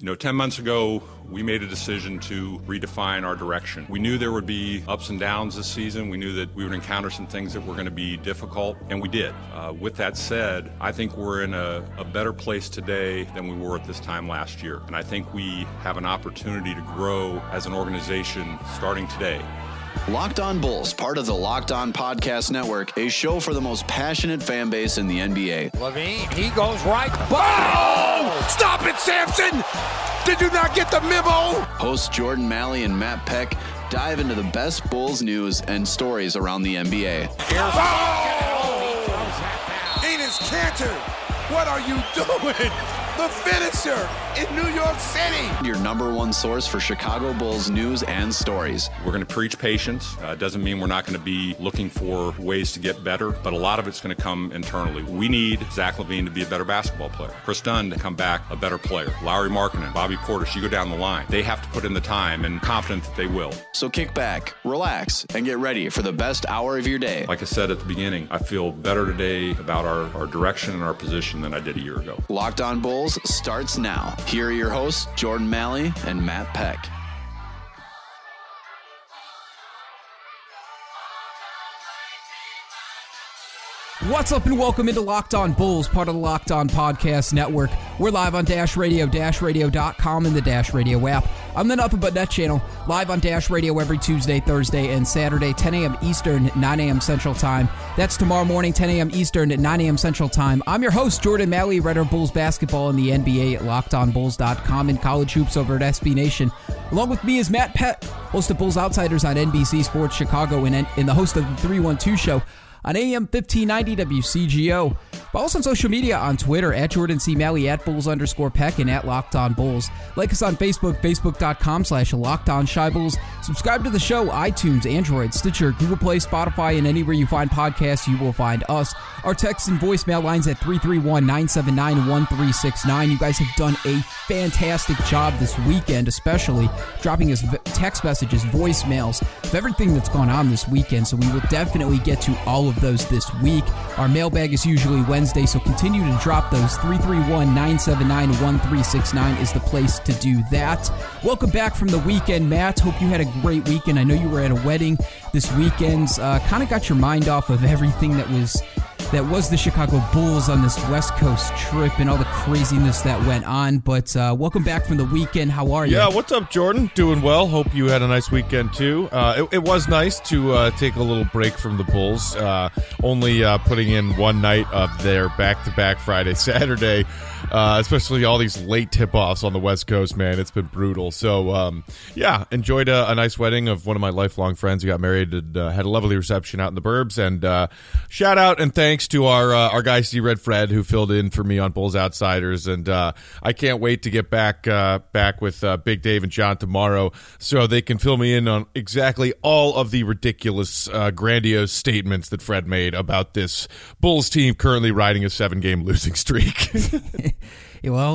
10 months ago, we made a decision to redefine our direction. We knew there would be ups and downs this season. We knew that we would encounter some things that were going to be difficult, and we did. With that said, I think we're in a better place today than we were at this time last year. And I think we have an opportunity to grow as an organization starting today. Locked On Bulls, part of the Locked On Podcast Network, a show for the most passionate fan base in the NBA. LaVine, he goes right. Oh! Stop it, Samson! Did you not get the memo? Hosts Jordan Malley and Matt Peck dive into the best Bulls news and stories around the NBA. Enes Kanter, what are you doing? The finisher in New York City. Your number one source for Chicago Bulls news and stories. We're going to preach patience. Doesn't mean we're not going to be looking for ways to get better, but a lot of it's going to come internally. We need Zach LaVine to be a better basketball player. Chris Dunn to come back a better player. Lauri Markkanen, Bobby Portis, you go down the line. They have to put in the time, and confident that they will. So kick back, relax, and get ready for the best hour of your day. Like I said at the beginning, I feel better today about our direction and our position than I did a year ago. Locked On Bulls starts now. Here are your hosts, Jordan Malley and Matt Peck. What's up and welcome into Locked On Bulls, part of the Locked On Podcast Network. We're live on Dash Radio, DashRadio.com, and the Dash Radio app. I'm the Nothing But Net channel, live on Dash Radio every Tuesday, Thursday, and Saturday, 10 a.m. Eastern, 9 a.m. Central Time. That's tomorrow morning, 10 a.m. Eastern, 9 a.m. Central Time. I'm your host, Jordan Malley, writer of Bulls basketball in the NBA at LockedOnBulls.com and college hoops over at SB Nation. Along with me is Matt Peck, host of Bulls Outsiders on NBC Sports Chicago and the host of the 312 Show on AM 1590 WCGO. Follow us on social media on Twitter at Jordan C. Malley, at Bulls_Peck, and at Locked On Bulls. Like us on Facebook, Facebook.com/LockedOnShyBulls. Subscribe to the show, iTunes, Android, Stitcher, Google Play, Spotify, and anywhere you find podcasts, you will find us. Our text and voicemail lines at 331-979-1369. You guys have done a fantastic job this weekend, especially dropping us text messages, voicemails of everything that's gone on this weekend, so we will definitely get to all of those this week. Our mailbag is usually Wednesday, so continue to drop those. 331-979-1369 is the place to do that. Welcome back from the weekend, Matt. Hope you had a great weekend. I know you were at a wedding this weekend. Kind of got your mind off of everything that was the Chicago Bulls on this West Coast trip and all the craziness that went on. But welcome back from the weekend. How are you? Yeah, what's up, Jordan? Doing well. Hope you had a nice weekend, too. It was nice to take a little break from the Bulls, only putting in one night of their back-to-back Friday, Saturday, especially all these late tip-offs on the West Coast, man. It's been brutal. So, yeah, enjoyed a nice wedding of one of my lifelong friends who got married and had a lovely reception out in the burbs. And shout out and thanks to our guy C Red Fred, who filled in for me on Bulls Outsiders, and I can't wait to get back with Big Dave and John tomorrow, so they can fill me in on exactly all of the ridiculous, grandiose statements that Fred made about this Bulls team currently riding a 7-game losing streak. Well,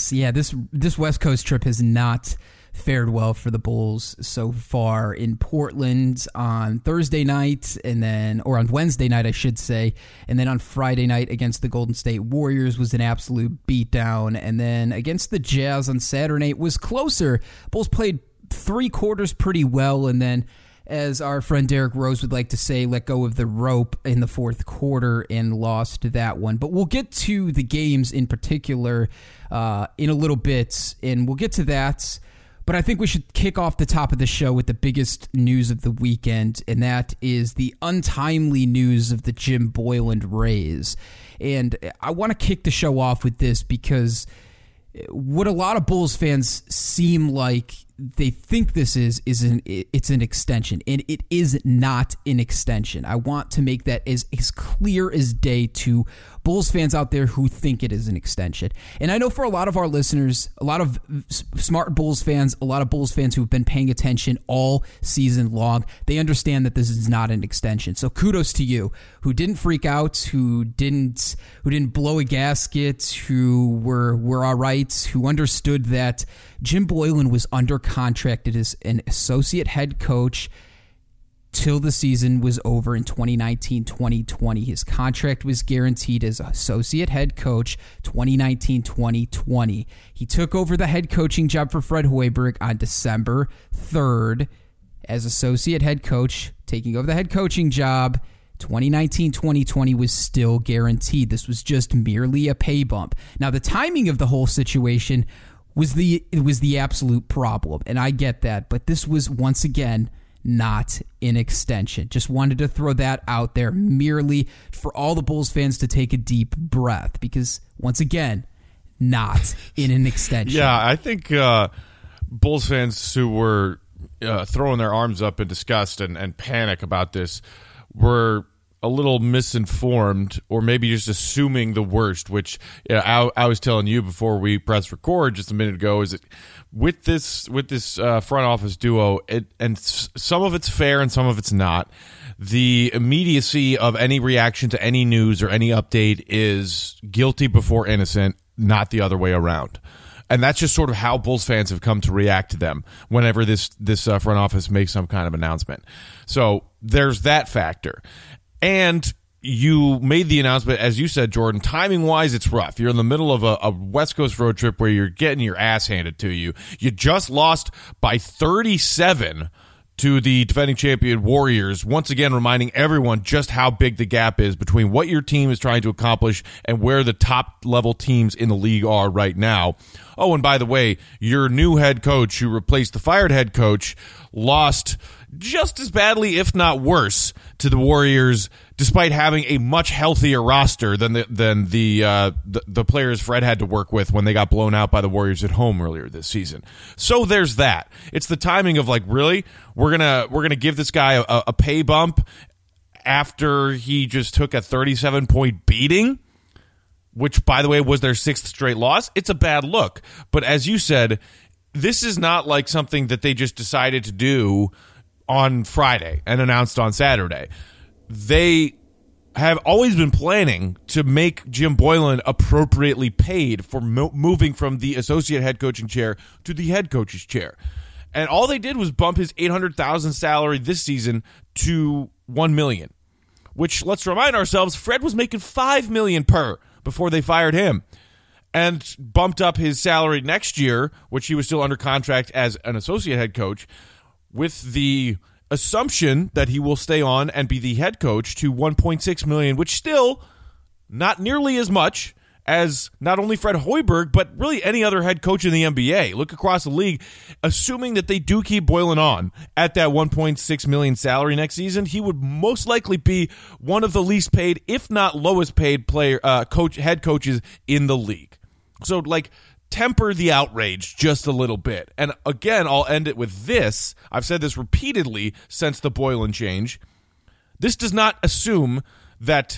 this West Coast trip has not fared well for the Bulls so far. In Portland on Thursday night, or on Wednesday night, I should say, and then on Friday night against the Golden State Warriors was an absolute beatdown, and then against the Jazz on Saturday night was closer. Bulls played 3 quarters pretty well, and then, as our friend Derek Rose would like to say, let go of the rope in the fourth quarter and lost that one. But we'll get to the games in particular in a little bit, and we'll get to that. But I think we should kick off the top of the show with the biggest news of the weekend, and that is the untimely news of the Jim Boylen raise. And I want to kick the show off with this because what a lot of Bulls fans seem like they think this is it's an extension, and it is not an extension. I want to make that as clear as day to Bulls fans out there who think it is an extension. And I know for a lot of our listeners, a lot of smart Bulls fans, a lot of Bulls fans who have been paying attention all season long, they understand that this is not an extension. So kudos to you, who didn't freak out, who didn't blow a gasket, who were all right, who understood that Jim Boylen was under contract as an associate head coach till the season was over in 2019-2020. His contract was guaranteed as associate head coach 2019-2020. He took over the head coaching job for Fred Hoiberg on December 3rd as associate head coach, taking over the head coaching job. 2019-2020 was still guaranteed. This was just merely a pay bump. Now, the timing of the whole situation was the absolute problem, and I get that, but this was once again not an extension. Just wanted to throw that out there merely for all the Bulls fans to take a deep breath, because once again, not in an extension. Yeah, I think Bulls fans who were throwing their arms up in disgust and panic about this were a little misinformed, or maybe just assuming the worst, which I was telling you before we pressed record just a minute ago, is that with this front office duo, and some of it's fair and some of it's not, the immediacy of any reaction to any news or any update is guilty before innocent, not the other way around. And that's just sort of how Bulls fans have come to react to them whenever this front office makes some kind of announcement. So there's that factor. And you made the announcement, as you said, Jordan, timing-wise, it's rough. You're in the middle of a West Coast road trip where you're getting your ass handed to you. You just lost by 37 to the defending champion Warriors, once again reminding everyone just how big the gap is between what your team is trying to accomplish and where the top-level teams in the league are right now. Oh, and by the way, your new head coach, who replaced the fired head coach, lost just as badly, if not worse, to the Warriors, despite having a much healthier roster than the players Fred had to work with when they got blown out by the Warriors at home earlier this season. So there's that. It's the timing of, like, really, we're gonna give this guy a pay bump after he just took a 37-point beating, which, by the way, was their 6th straight loss. It's a bad look. But as you said, this is not like something that they just decided to do on Friday and announced on Saturday. They have always been planning to make Jim Boylen appropriately paid for moving from the associate head coaching chair to the head coach's chair. And all they did was bump his $800,000 salary this season to $1 million, which, let's remind ourselves, Fred was making $5 million per before they fired him, and bumped up his salary next year, which he was still under contract as an associate head coach, with the assumption that he will stay on and be the head coach, to $1.6 million, which still not nearly as much as not only Fred Hoiberg, but really any other head coach in the NBA. Look across the league, assuming that they do keep Boylen on at that $1.6 million salary next season, he would most likely be one of the least paid, if not lowest paid head coaches in the league. So, like, temper the outrage just a little bit. And again, I'll end it with this. I've said this repeatedly since the Boylen change. This does not assume that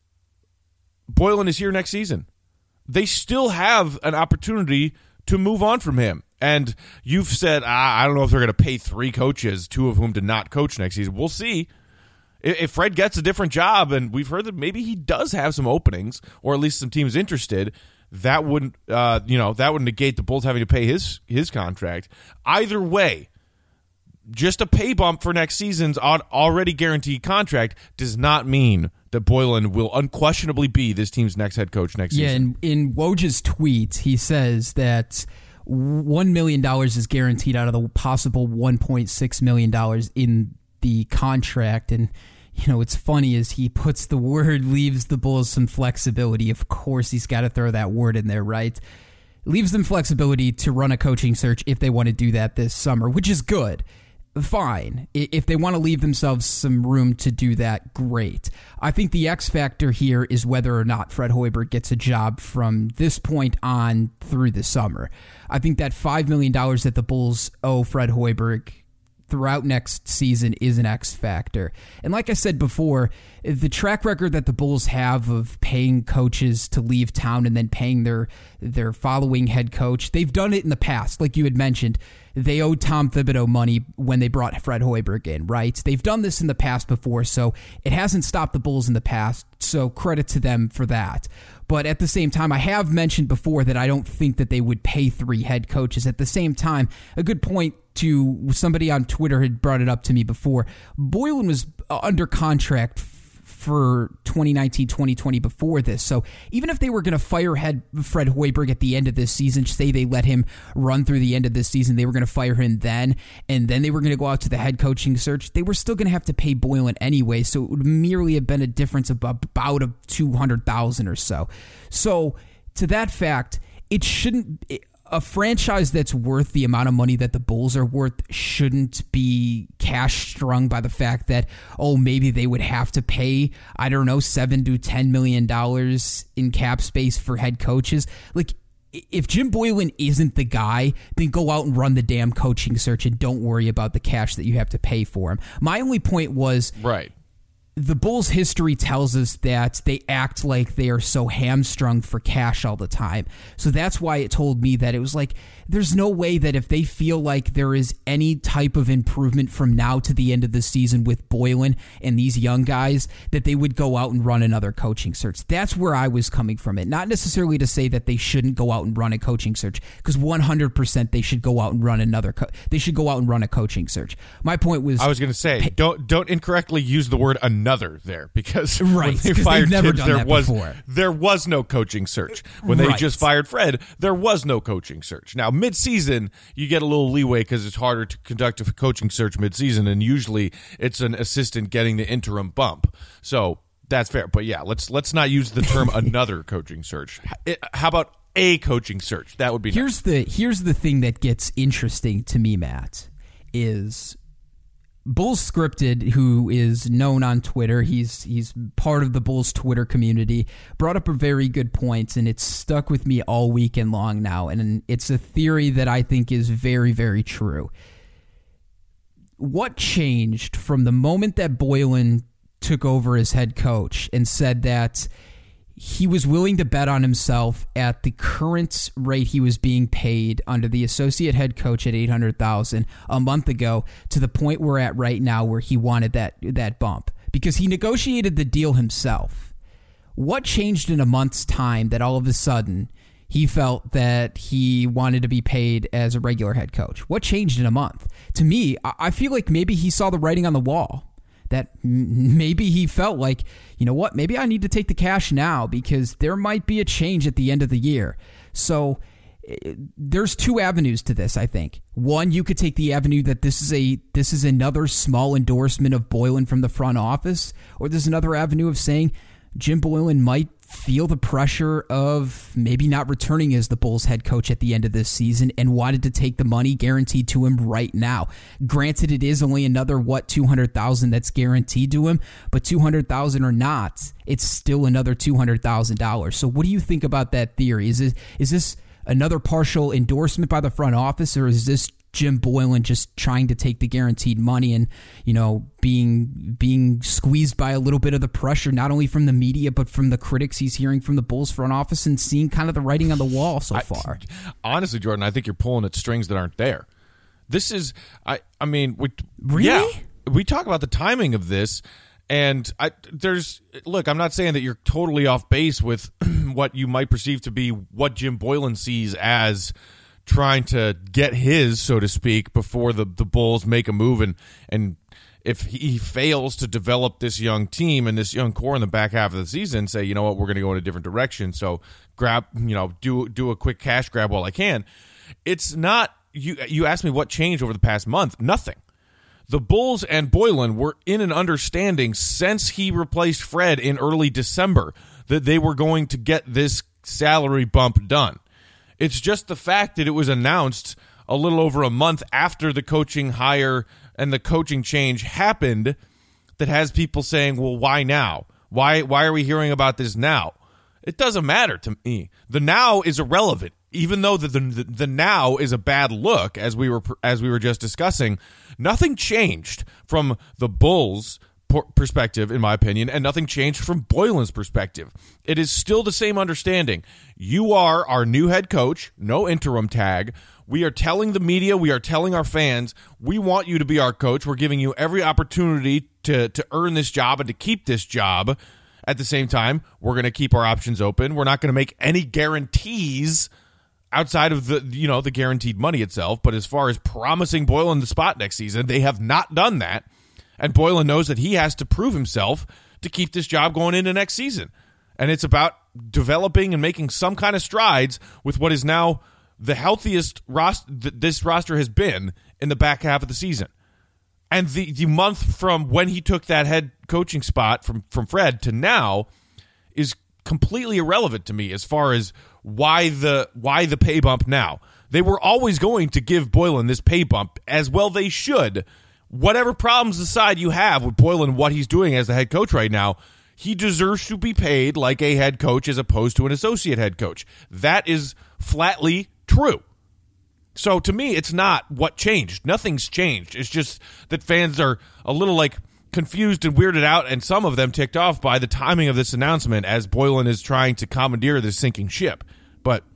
Boylen is here next season. They still have an opportunity to move on from him. And you've said, I don't know if they're going to pay 3 coaches, 2 of whom did not coach next season. We'll see. If Fred gets a different job, and we've heard that maybe he does have some openings, or at least some teams interested, that wouldn't negate the Bulls having to pay his contract. Either way, just a pay bump for next season's already guaranteed contract does not mean that Boylen will unquestionably be this team's next head coach next season. Yeah, in Woj's tweet, he says that $1 million is guaranteed out of the possible $1.6 million in the contract. And, you know, what's funny is he puts the word, leaves the Bulls some flexibility. Of course, he's got to throw that word in there, right? Leaves them flexibility to run a coaching search if they want to do that this summer, which is good. Fine. If they want to leave themselves some room to do that, great. I think the X factor here is whether or not Fred Hoiberg gets a job from this point on through the summer. I think that $5 million that the Bulls owe Fred Hoiberg throughout next season is an X factor. And like I said before, the track record that the Bulls have of paying coaches to leave town and then paying their following head coach, they've done it in the past. Like you had mentioned, they owed Tom Thibodeau money when they brought Fred Hoiberg in, right? They've done this in the past before, so it hasn't stopped the Bulls in the past, so credit to them for that. But at the same time, I have mentioned before that I don't think that they would pay 3 head coaches. At the same time, a good point to somebody on Twitter had brought it up to me before. Boylen was under contract for 2019-2020 before this. So even if they were going to fire Fred Hoiberg at the end of this season, say they let him run through the end of this season, they were going to fire him then, and then they were going to go out to the head coaching search, they were still going to have to pay Boylen anyway, so it would merely have been a difference of about $200,000 or so. So to that fact, it shouldn't... A franchise that's worth the amount of money that the Bulls are worth shouldn't be cash strung by the fact that, maybe they would have to pay, I don't know, $7 to $10 million in cap space for head coaches. Like, if Jim Boylen isn't the guy, then go out and run the damn coaching search and don't worry about the cash that you have to pay for him. My only point was... Right. The Bulls' history tells us that they act like they are so hamstrung for cash all the time. So that's why it told me that it was like, there's no way that if they feel like there is any type of improvement from now to the end of the season with Boylen and these young guys, that they would go out and run another coaching search. That's where I was coming from it. Not necessarily to say that they shouldn't go out and run a coaching search, because 100% they should go out and run they should go out and run a coaching search. My point was... I was going to say, don't incorrectly use the word another there, because right, when they fired never Tibbs, there was no coaching search. When they just fired Fred, there was no coaching search. Now, mid-season, you get a little leeway because it's harder to conduct a coaching search mid-season, and usually it's an assistant getting the interim bump. So that's fair. But yeah, let's not use the term another coaching search. How about a coaching search? That would be Here's the thing that gets interesting to me, Matt, is Bulls Scripted, who is known on Twitter, he's part of the Bulls Twitter community, brought up a very good point, and it's stuck with me all weekend long now, and it's a theory that I think is very, very true. What changed from the moment that Boylen took over as head coach and said that he was willing to bet on himself at the current rate he was being paid under the associate head coach at $800,000 a month ago, to the point we're at right now where he wanted that bump because he negotiated the deal himself? What changed in a month's time that all of a sudden he felt that he wanted to be paid as a regular head coach? What changed in a month? To me, I feel like maybe he saw the writing on the wall. That maybe he felt like, you know what, maybe I need to take the cash now because there might be a change at the end of the year. So there's 2 avenues to this, I think. One, you could take the avenue that this is another small endorsement of Boylen from the front office, or there's another avenue of saying Jim Boylen might feel the pressure of maybe not returning as the Bulls head coach at the end of this season and wanted to take the money guaranteed to him right now. Granted, it is only another, $200,000 that's guaranteed to him, but $200,000 or not, it's still another $200,000. So what do you think about that theory? Is this another partial endorsement by the front office, or is this Jim Boylen just trying to take the guaranteed money and, being squeezed by a little bit of the pressure, not only from the media, but from the critics he's hearing from the Bulls front office, and seeing kind of the writing on the wall so far? Honestly, Jordan, I think you're pulling at strings that aren't there. This is, Really? Yeah, we talk about the timing of this, and I'm not saying that you're totally off base with what you might perceive to be what Jim Boylen sees as trying to get his, so to speak, before the Bulls make a move, and if he fails to develop this young team and this young core in the back half of the season, say, you know what, we're going to go in a different direction, so do a quick cash grab while I can. It's not, you asked me what changed over the past month. Nothing. The Bulls and Boylen were in an understanding since he replaced Fred in early December that they were going to get this salary bump done. It's just the fact that it was announced a little over a month after the coaching hire and the coaching change happened that has people saying, well, why now? Why are we hearing about this now? It doesn't matter to me. The now is irrelevant. Even though the now is a bad look, as we were just discussing, nothing changed from the Bulls' perspective, in my opinion, and nothing changed from Boylen's perspective. It is still the same understanding. You are our new head coach, no interim tag. We are telling the media, we are telling our fans, we want you to be our coach. We're giving you every opportunity to earn this job and to keep this job. at the same time, we're going to keep our options open. We're not going to make any guarantees outside of the guaranteed money itself. But as far as promising Boylen the spot next season, they have not done that. And Boylen knows that he has to prove himself to keep this job going into next season. And it's about developing and making some kind of strides with what is now the healthiest this roster has been in the back half of the season. And the month from when he took that head coaching spot from Fred to now is completely irrelevant to me as far as why the pay bump now. They were always going to give Boylen this pay bump, as well they should. Whatever problems aside you have with Boylen, what he's doing as the head coach right now, he deserves to be paid like a head coach as opposed to an associate head coach. That is flatly true. So to me, it's not what changed. Nothing's changed. It's just that fans are a little confused and weirded out, and some of them ticked off by the timing of this announcement as Boylen is trying to commandeer this sinking ship. But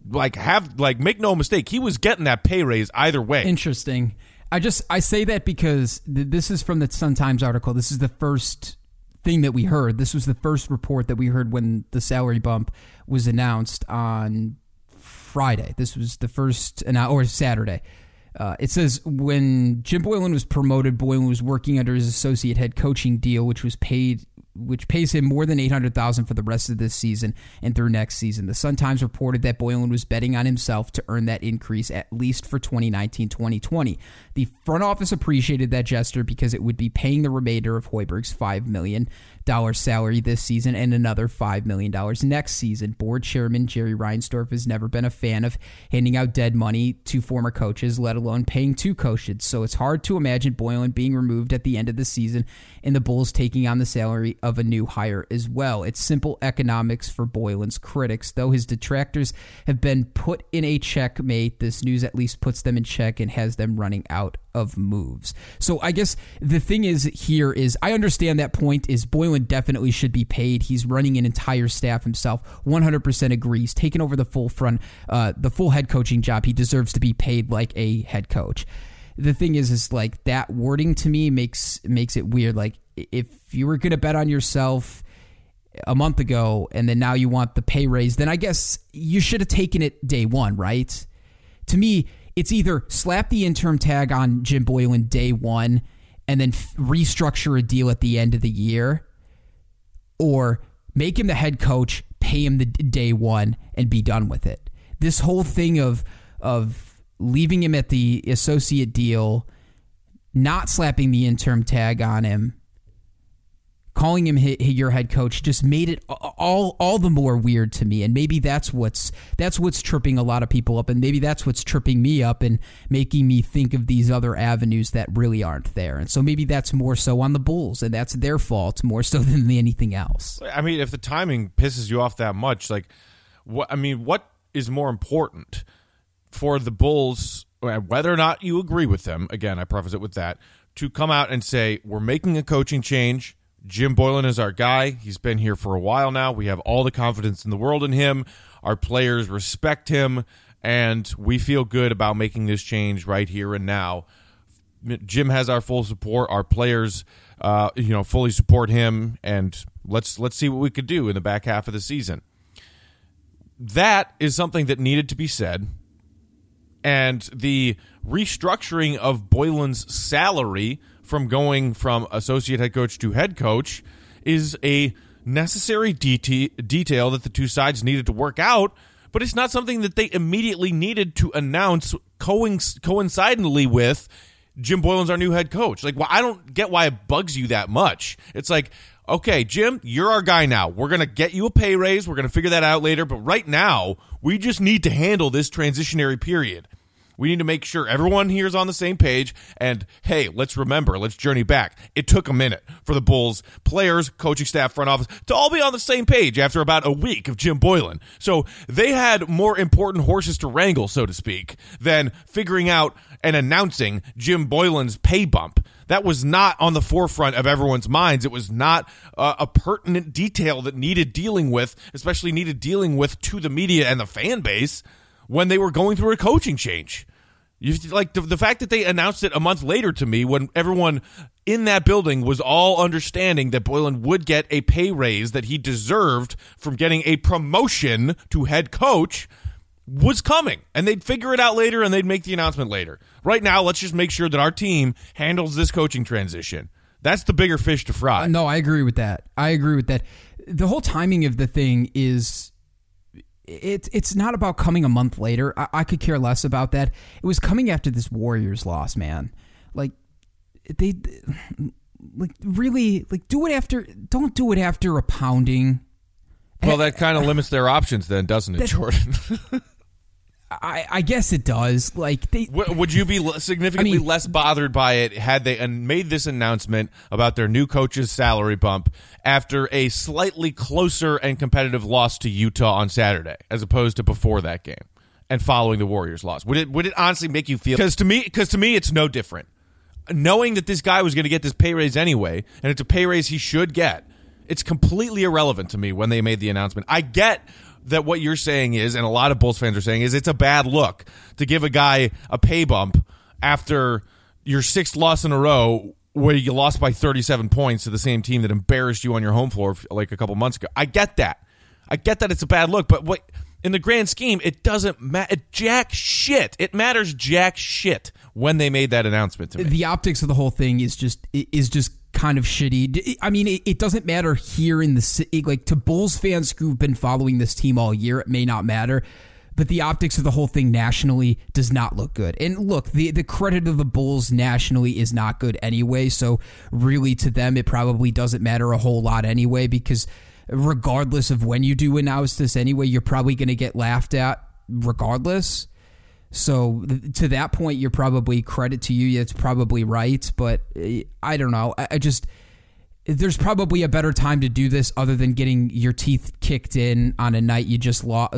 make no mistake, he was getting that pay raise either way. Interesting. I say that because this is from the Sun-Times article. This is the first thing that we heard. This was the first report that we heard when the salary bump was announced on Friday. This was the first, or Saturday. It says when Jim Boylen was promoted, Boylen was working under his associate head coaching deal, which pays him more than $800,000 for the rest of this season and through next season. The Sun-Times reported that Boylen was betting on himself to earn that increase at least for 2019-2020. The front office appreciated that gesture because it would be paying the remainder of Hoiberg's $5 million salary this season and another $5 million next season. Board chairman Jerry Reinsdorf has never been a fan of handing out dead money to former coaches, let alone paying two coaches. So it's hard to imagine Boylen being removed at the end of the season and the Bulls taking on the salary of a new hire as well. It's simple economics for Boylen's critics. Though his detractors have been put in a checkmate, this news at least puts them in check and has them running out of moves. So I guess the thing is I understand that point is Boylen definitely should be paid. He's running an entire staff himself. 100% agrees. Taking over the full head coaching job. He deserves to be paid like a head coach. The thing is that wording to me makes it weird. Like if you were going to bet on yourself a month ago and then now you want the pay raise, then I guess you should have taken it day one, right? To me, it's either slap the interim tag on Jim Boylen day one and then restructure a deal at the end of the year, or make him the head coach, pay him the day one, and be done with it. This whole thing of leaving him at the associate deal, not slapping the interim tag on him, calling him your head coach, just made it all the more weird to me. And maybe that's what's tripping a lot of people up, and maybe that's what's tripping me up and making me think of these other avenues that really aren't there. And so maybe that's more so on the Bulls, and that's their fault more so than anything else. I mean, if the timing pisses you off that much, what is more important for the Bulls, whether or not you agree with them, again, I preface it with that, to come out and say, we're making a coaching change. Jim Boylen is our guy. He's been here for a while now. We have all the confidence in the world in him. Our players respect him, and we feel good about making this change right here and now. Jim has our full support. Our players, fully support him, and let's see what we could do in the back half of the season. That is something that needed to be said, and the restructuring of Boylen's salary from going from associate head coach to head coach is a necessary detail that the two sides needed to work out, but it's not something that they immediately needed to announce coincidentally with Jim Boylen's our new head coach. I don't get why it bugs you that much. It's like, okay, Jim, you're our guy now. We're going to get you a pay raise. We're going to figure that out later, but right now, we just need to handle this transitionary period. We need to make sure everyone here is on the same page. And, hey, let's journey back. It took a minute for the Bulls, players, coaching staff, front office, to all be on the same page after about a week of Jim Boylen. So they had more important horses to wrangle, so to speak, than figuring out and announcing Jim Boylen's pay bump. That was not on the forefront of everyone's minds. It was not a pertinent detail that needed dealing with, especially needed dealing with to the media and the fan base when they were going through a coaching change. The fact that they announced it a month later to me when everyone in that building was all understanding that Boylen would get a pay raise that he deserved from getting a promotion to head coach was coming, and they'd figure it out later and they'd make the announcement later. Right now, let's just make sure that our team handles this coaching transition. That's the bigger fish to fry. No, I agree with that. The whole timing of the thing is it's not about coming a month later. I could care less about that. It was coming after this Warriors loss, man. Like they really do it after. Don't do it after a pounding. Well, that kind of limits their options, then, doesn't it, Jordan? I guess it does. Like, would you be significantly less bothered by it had they made this announcement about their new coach's salary bump after a slightly closer and competitive loss to Utah on Saturday, as opposed to before that game and following the Warriors' loss? Would it honestly make you feel? Because to me, it's no different. Knowing that this guy was going to get this pay raise anyway, and it's a pay raise he should get, it's completely irrelevant to me when they made the announcement. I get that what you're saying is, and a lot of Bulls fans are saying, is it's a bad look to give a guy a pay bump after your 6th loss in a row where you lost by 37 points to the same team that embarrassed you on your home floor like a couple months ago. I get that. It's a bad look, but what in the grand scheme, it doesn't matter jack shit. It matters jack shit when they made that announcement to me. The optics of the whole thing is just kind of shitty. I mean, it doesn't matter here in the city. Like, to Bulls fans who've been following this team all year, it may not matter. But the optics of the whole thing nationally does not look good. And look, the credit of the Bulls nationally is not good anyway. So really, to them, it probably doesn't matter a whole lot anyway, because regardless of when you do announce this anyway, you're probably going to get laughed at regardless. So to that point, you're probably, credit to you, it's probably right. But I don't know. I just, there's probably a better time to do this other than getting your teeth kicked in on a night you just lost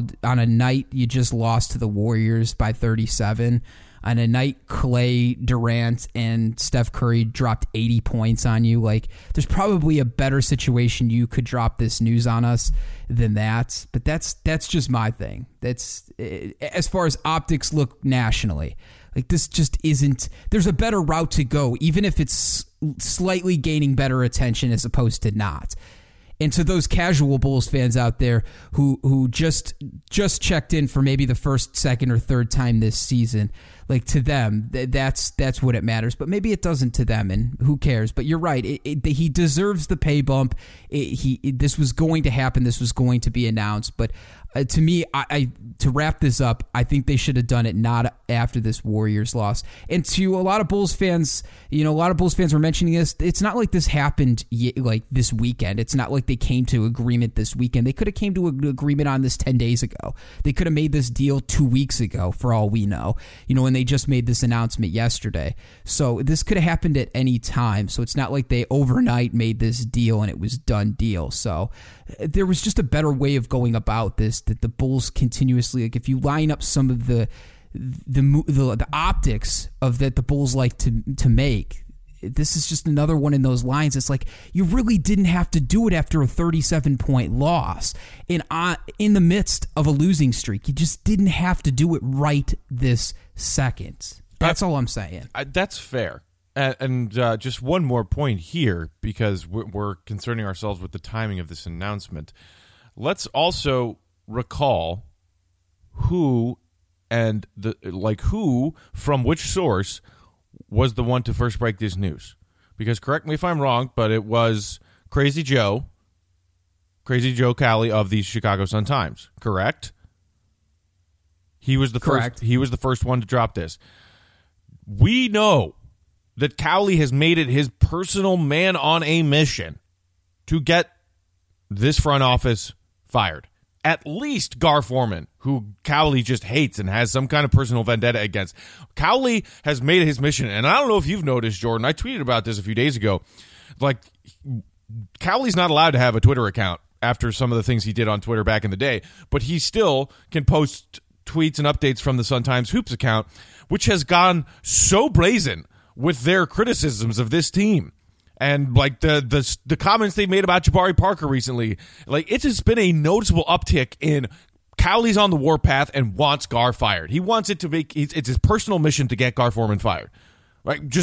to the Warriors by 37. On a night Clay, Durant, and Steph Curry dropped 80 points on you. Like, there's probably a better situation you could drop this news on us than that. But that's just my thing. That's as far as optics look nationally. Like, this just isn't. There's a better route to go, even if it's slightly gaining better attention as opposed to not. And to those casual Bulls fans out there who just checked in for maybe the first, second, or third time this season, like, to them, that's what it matters. But maybe it doesn't to them, and who cares? But you're right. He deserves the pay bump. This was going to happen. This was going to be announced. But to me, to wrap this up, I think they should have done it not after this Warriors loss. And to a lot of Bulls fans, a lot of Bulls fans were mentioning this. It's not like this happened like this weekend. It's not like they came to agreement this weekend. They could have came to an agreement on this 10 days ago. They could have made this deal 2 weeks ago, for all we know. And they just made this announcement yesterday. So this could have happened at any time. So it's not like they overnight made this deal and it was done deal. So there was just a better way of going about this, that the Bulls continuously, like, if you line up some of the optics of that the Bulls like to make, this is just another one in those lines. It's like, you really didn't have to do it after a 37-point loss in the midst of a losing streak. You just didn't have to do it right this second. That's all I'm saying. That's fair. And just one more point here, because we're concerning ourselves with the timing of this announcement. Let's also recall who from which source was the one to first break this news. Because, correct me if I'm wrong, but it was Crazy Joe Cowley of the Chicago Sun-Times, correct? He was the correct. He was the first one to drop this. We know that Cowley has made it his personal man on a mission to get this front office fired. At least Gar Forman, who Cowley just hates and has some kind of personal vendetta against. Cowley has made it his mission, and I don't know if you've noticed, Jordan, I tweeted about this a few days ago. Like, Cowley's not allowed to have a Twitter account after some of the things he did on Twitter back in the day, but he still can post tweets and updates from the Sun-Times Hoops account, which has gone so brazen with their criticisms of this team. And, like, the comments they made about Jabari Parker recently, like, it's just been a noticeable uptick in Cowley's on the warpath and wants Gar fired. He wants it to make it's his personal mission to get Gar Forman fired. Right? Just,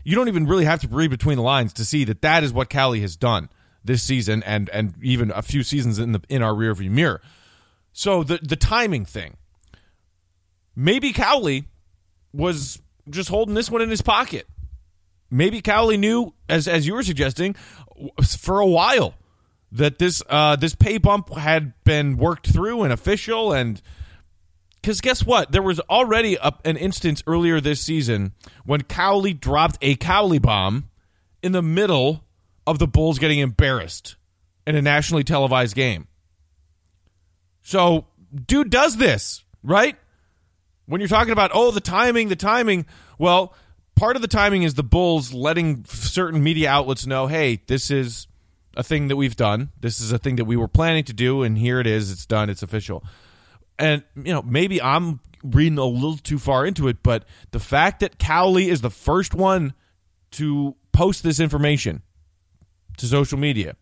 you don't even really have to read between the lines to see that is what Cowley has done this season and even a few seasons in our rearview mirror. So the timing thing. Maybe Cowley was just holding this one in his pocket. Maybe Cowley knew, as you were suggesting, for a while that this pay bump had been worked through and official. And because guess what? There was already an instance earlier this season when Cowley dropped a Cowley bomb in the middle of the Bulls getting embarrassed in a nationally televised game. So, dude does this, right? When you're talking about, the timing, well, part of the timing is the Bulls letting certain media outlets know, hey, this is a thing that we've done. This is a thing that we were planning to do, and here it is. It's done. It's official. And, maybe I'm reading a little too far into it, but the fact that Cowley is the first one to post this information to social media,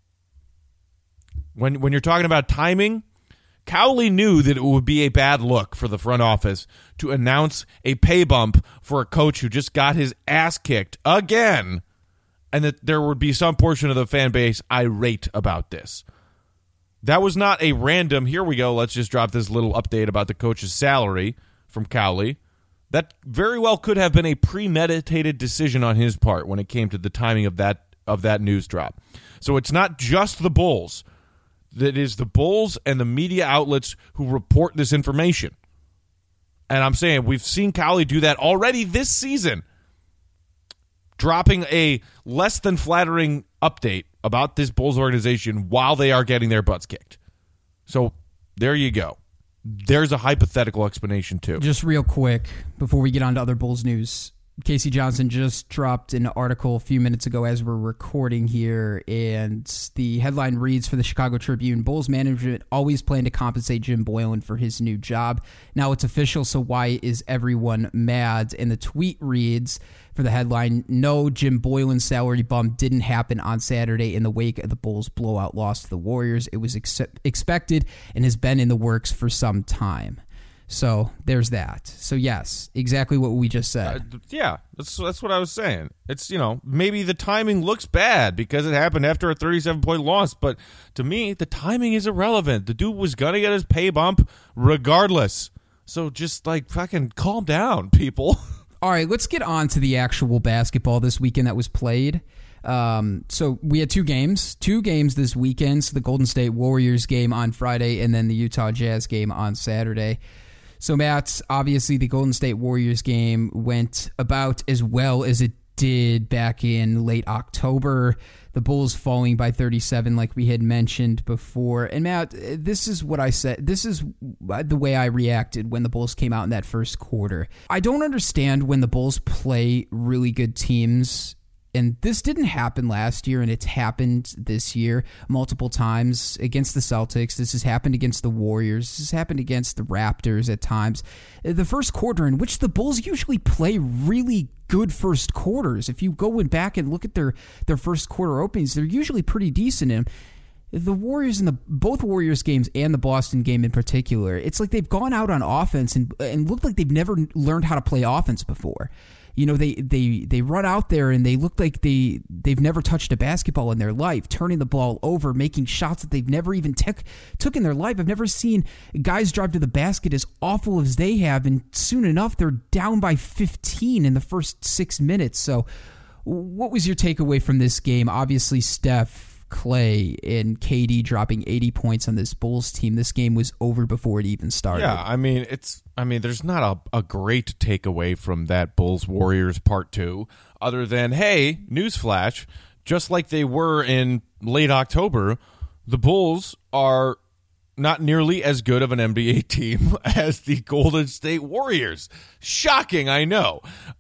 when you're talking about timing, Cowley knew that it would be a bad look for the front office to announce a pay bump for a coach who just got his ass kicked again, and that there would be some portion of the fan base irate about this. That was not a random, here we go, let's just drop this little update about the coach's salary from Cowley. That very well could have been a premeditated decision on his part when it came to the timing of that news drop. So it's not just the Bulls. That is the Bulls and the media outlets who report this information. And I'm saying we've seen Cowley do that already this season, dropping a less than flattering update about this Bulls organization while they are getting their butts kicked. So there you go. There's a hypothetical explanation too. Just real quick, before we get on to other Bulls news, Casey Johnson just dropped an article a few minutes ago as we're recording here, and the headline reads for the Chicago Tribune, Bulls management always planned to compensate Jim Boylen for his new job. Now it's official, so why is everyone mad? And the tweet reads for the headline, no, Jim Boylen's salary bump didn't happen on Saturday in the wake of the Bulls' blowout loss to the Warriors. It was expected and has been in the works for some time. So there's that. So yes, exactly what we just said. Yeah, that's what I was saying. It's, maybe the timing looks bad because it happened after a 37-point loss, but to me, the timing is irrelevant. The dude was going to get his pay bump regardless. So just fucking calm down, people. All right, let's get on to the actual basketball this weekend that was played. So we had two games this weekend. So the Golden State Warriors game on Friday and then the Utah Jazz game on Saturday. So, Matt, obviously the Golden State Warriors game went about as well as it did back in late October. The Bulls falling by 37 like we had mentioned before. And, Matt, this is what I said. This is the way I reacted when the Bulls came out in that first quarter. I don't understand when the Bulls play really good teams. And this didn't happen last year, and it's happened this year multiple times against the Celtics. This has happened against the Warriors. This has happened against the Raptors at times. The first quarter in which the Bulls usually play really good first quarters. If you go back and look at their first quarter openings, they're usually pretty decent in them. The Warriors in both Warriors games and the Boston game in particular, it's like they've gone out on offense and looked like they've never learned how to play offense before. They run out there and they look like they've never touched a basketball in their life, turning the ball over, making shots that they've never even took in their life. I've never seen guys drive to the basket as awful as they have, and soon enough they're down by 15 in the first 6 minutes. So what was your takeaway from this game? Obviously, Steph, Clay, and KD dropping 80 points on this Bulls team. This game was over before it even started. Yeah, there's not a great takeaway from that Bulls Warriors part 2 other than, hey, newsflash, just like they were in late October, the Bulls are not nearly as good of an NBA team as the Golden State Warriors. Shocking, I know.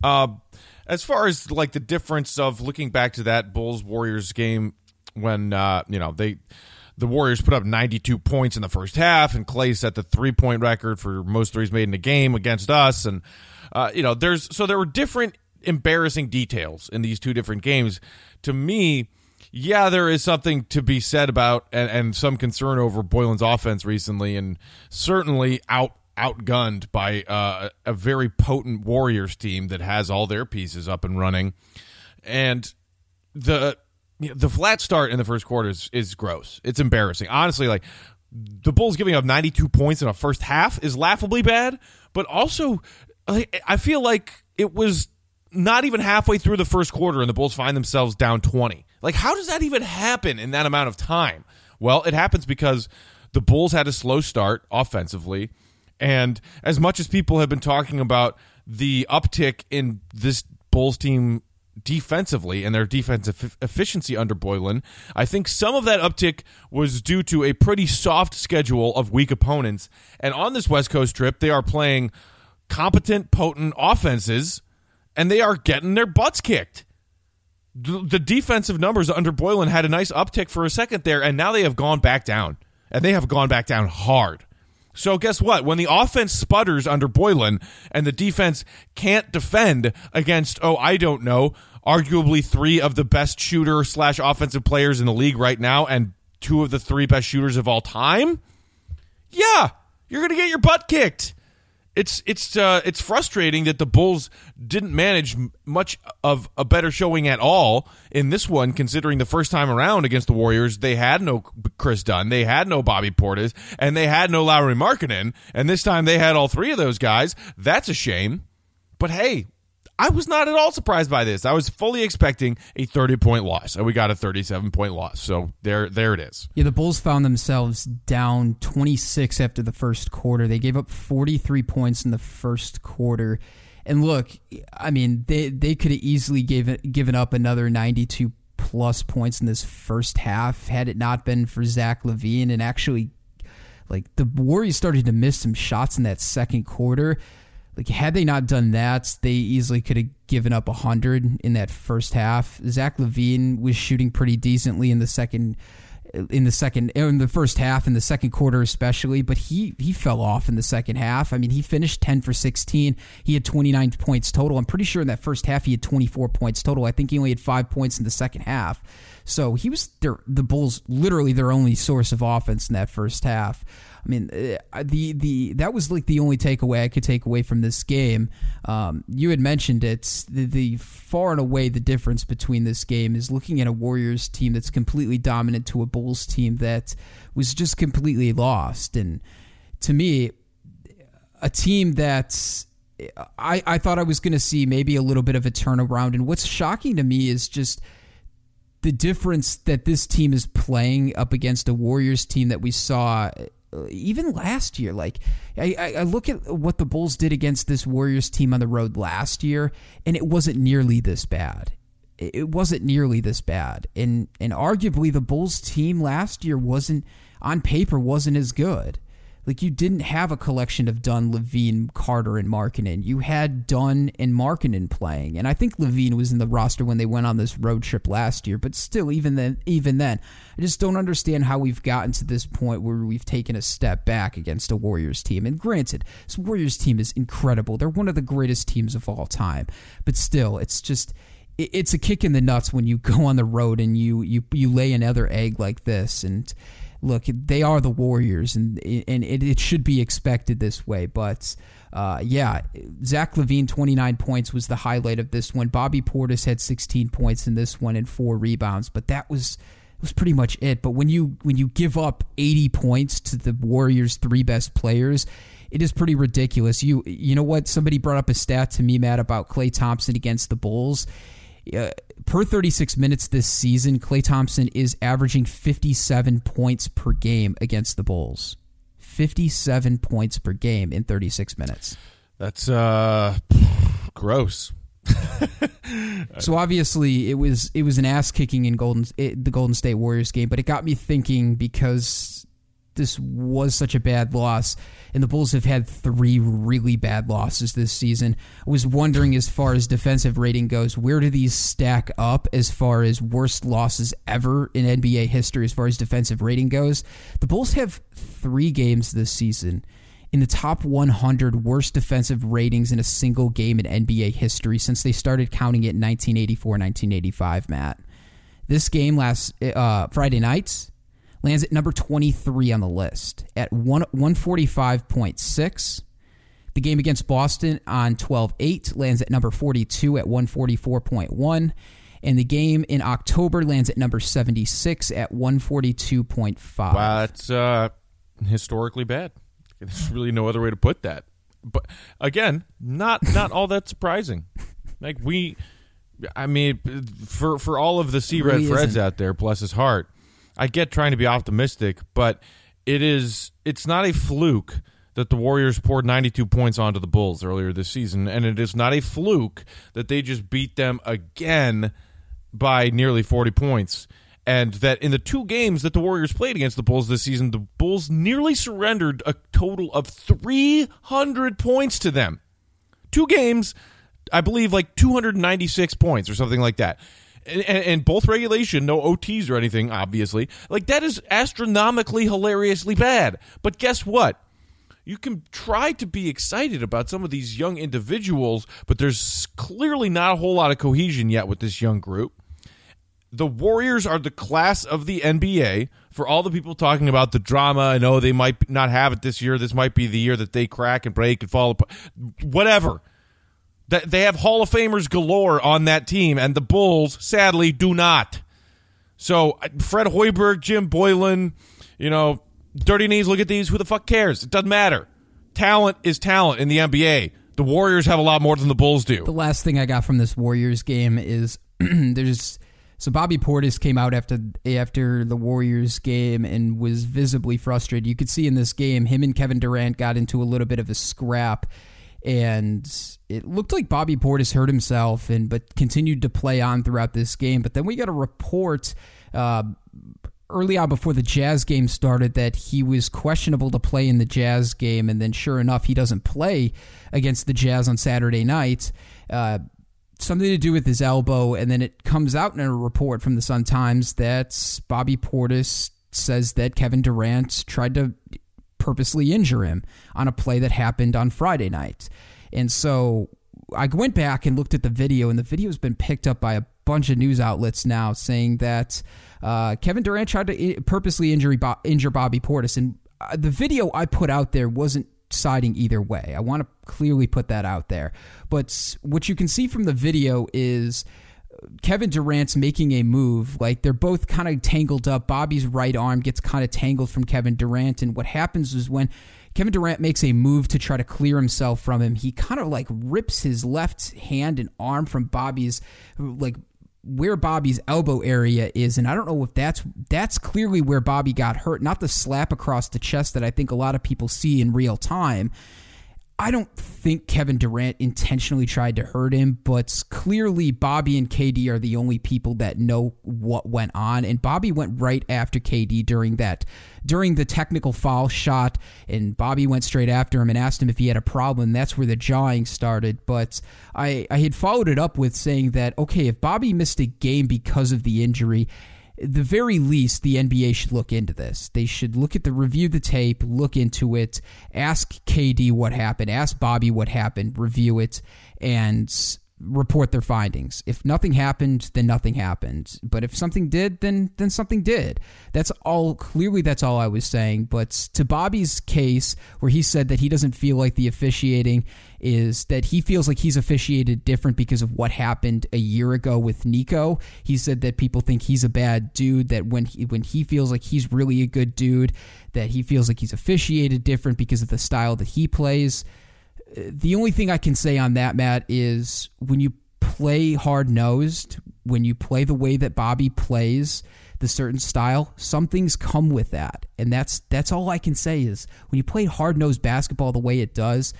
As far as the difference of looking back to that Bulls Warriors game when the Warriors put up 92 points in the first half, and Clay set the 3-point record for most threes made in a game against us, and there were different embarrassing details in these two different games. To me, yeah, there is something to be said about and some concern over Boylen's offense recently, and certainly outgunned by a very potent Warriors team that has all their pieces up and running. And the flat start in the first quarter is gross. It's embarrassing. Honestly, like, the Bulls giving up 92 points in a first half is laughably bad, but also I feel like it was not even halfway through the first quarter and the Bulls find themselves down 20. Like, how does that even happen in that amount of time? Well, it happens because the Bulls had a slow start offensively, and as much as people have been talking about the uptick in this Bulls team defensively and their defensive efficiency under Boylen, I think some of that uptick was due to a pretty soft schedule of weak opponents. And on this West Coast trip, they are playing competent, potent offenses, and they are getting their butts kicked. The defensive numbers under Boylen had a nice uptick for a second there, and now they have gone back down. And they have gone back down hard. So guess what? When the offense sputters under Boylen and the defense can't defend against, arguably 3 of the best shooter/offensive players in the league right now and 2 of the 3 best shooters of all time, yeah, you're going to get your butt kicked. It's frustrating that the Bulls didn't manage much of a better showing at all in this one, considering the first time around against the Warriors, they had no Chris Dunn, they had no Bobby Portis, and they had no Lauri Markkanen, and this time they had all 3 of those guys. That's a shame. But hey, I was not at all surprised by this. I was fully expecting a 30-point loss, and we got a 37-point loss. So there it is. Yeah, the Bulls found themselves down 26 after the first quarter. They gave up 43 points in the first quarter. And look, I mean, they could have easily given up another 92-plus points in this first half had it not been for Zach LaVine. And actually, like, the Warriors started to miss some shots in that second quarter. Like, had they not done that, they easily could have given up 100 in that first half. Zach LaVine was shooting pretty decently in the first half, in the second quarter especially, but he fell off in the second half. I mean, he finished 10 for 16. He had 29 points total. I'm pretty sure in that first half he had 24 points total. I think he only had 5 points in the second half. So he was the Bulls literally their only source of offense in that first half. I mean, that was like the only takeaway I could take away from this game. You had mentioned it. The far and away the difference between this game is looking at a Warriors team that's completely dominant to a Bulls team that was just completely lost. And to me, a team that's I thought I was going to see maybe a little bit of a turnaround. And what's shocking to me is just the difference that this team is playing up against a Warriors team that we saw even last year. Like, I look at what the Bulls did against this Warriors team on the road last year, and it wasn't nearly this bad. It wasn't nearly this bad. And arguably the Bulls team last year on paper wasn't as good. Like, you didn't have a collection of Dunn, LaVine, Carter, and Markkanen. You had Dunn and Markkanen playing. And I think LaVine was in the roster when they went on this road trip last year. But still, even then, I just don't understand how we've gotten to this point where we've taken a step back against a Warriors team. And granted, this Warriors team is incredible. They're one of the greatest teams of all time. But still, it's a kick in the nuts when you go on the road and you lay another egg like this. And look, they are the Warriors, and it should be expected this way. But, Zach LaVine, 29 points was the highlight of this one. Bobby Portis had 16 points in this one and 4 rebounds, but that was pretty much it. But when you give up 80 points to the Warriors' 3 best players, it is pretty ridiculous. You know what? Somebody brought up a stat to me, Matt, about Klay Thompson against the Bulls. Per 36 minutes this season, Klay Thompson is averaging 57 points per game against the Bulls. 57 points per game in 36 minutes. That's gross. So obviously it was an ass kicking in the Golden State Warriors game, but it got me thinking because this was such a bad loss, and the Bulls have had 3 really bad losses this season. I was wondering, as far as defensive rating goes, where do these stack up as far as worst losses ever in NBA history as far as defensive rating goes? The Bulls have 3 games this season in the top 100 worst defensive ratings in a single game in NBA history since they started counting it in 1984-1985, Matt. This game last Friday night lands at number 23 on the list at 145.6. The game against Boston on 12/8 lands at number 42 at 144.1. And the game in October lands at number 76 at 142.5. Wow, that's historically bad. There's really no other way to put that. But again, not all that surprising. Like for all of the C-Red really Freds isn't. out there, bless his heart, I get trying to be optimistic, but it's not a fluke that the Warriors poured 92 points onto the Bulls earlier this season, and it is not a fluke that they just beat them again by nearly 40 points. And that in the 2 games that the Warriors played against the Bulls this season, the Bulls nearly surrendered a total of 300 points to them. 2 games, I believe, like 296 points or something like that. And both regulation, no OTs or anything, obviously. Like, that is astronomically, hilariously bad. But guess what? You can try to be excited about some of these young individuals, but there's clearly not a whole lot of cohesion yet with this young group. The Warriors are the class of the NBA. For all the people talking about the drama, I know they might not have it this year. This might be the year that they crack and break and fall apart. Whatever. They have Hall of Famers galore on that team, and the Bulls, sadly, do not. So Fred Hoiberg, Jim Boylan, Dirty Knees, look at these. Who the fuck cares? It doesn't matter. Talent is talent in the NBA. The Warriors have a lot more than the Bulls do. The last thing I got from this Warriors game is so Bobby Portis came out after the Warriors game and was visibly frustrated. You could see in this game, him and Kevin Durant got into a little bit of a scrap, and it looked like Bobby Portis hurt himself but continued to play on throughout this game. But then we got a report early on before the Jazz game started that he was questionable to play in the Jazz game, and then sure enough, he doesn't play against the Jazz on Saturday night. Something to do with his elbow, and then it comes out in a report from the Sun-Times that Bobby Portis says that Kevin Durant tried to purposely injure him on a play that happened on Friday night. And so I went back and looked at the video, and the video has been picked up by a bunch of news outlets now saying that Kevin Durant tried to purposely injure Bobby Portis. And the video I put out there wasn't siding either way. I want to clearly put that out there. But what you can see from the video is Kevin Durant's making a move. Like, they're both kind of tangled up. Bobby's right arm gets kind of tangled from Kevin Durant. And what happens is when Kevin Durant makes a move to try to clear himself from him, he kind of like rips his left hand and arm from Bobby's, like, where Bobby's elbow area is, and I don't know if that's clearly where Bobby got hurt, not the slap across the chest that I think a lot of people see in real time. I don't think Kevin Durant intentionally tried to hurt him, but clearly Bobby and KD are the only people that know what went on, and Bobby went right after KD during the technical foul shot, and Bobby went straight after him and asked him if he had a problem. That's where the jawing started. But I had followed it up with saying that, okay, if Bobby missed a game because of the injury, the very least, the NBA should look into this. They should review the tape, look into it, ask KD what happened, ask Bobby what happened, review it, and report their findings. If nothing happened, then nothing happened. But if something did, then something did. That's all. Clearly, that's all I was saying. But to Bobby's case, where he said that he doesn't feel like the officiating is that he feels like he's officiated different because of what happened a year ago with Nico. He said that people think he's a bad dude, that when he feels like he's really a good dude, that he feels like he's officiated different because of the style that he plays. The only thing I can say on that, Matt, is when you play hard-nosed, when you play the way that Bobby plays, the certain style, some things come with that. And that's all I can say is when you play hard-nosed basketball the way it does,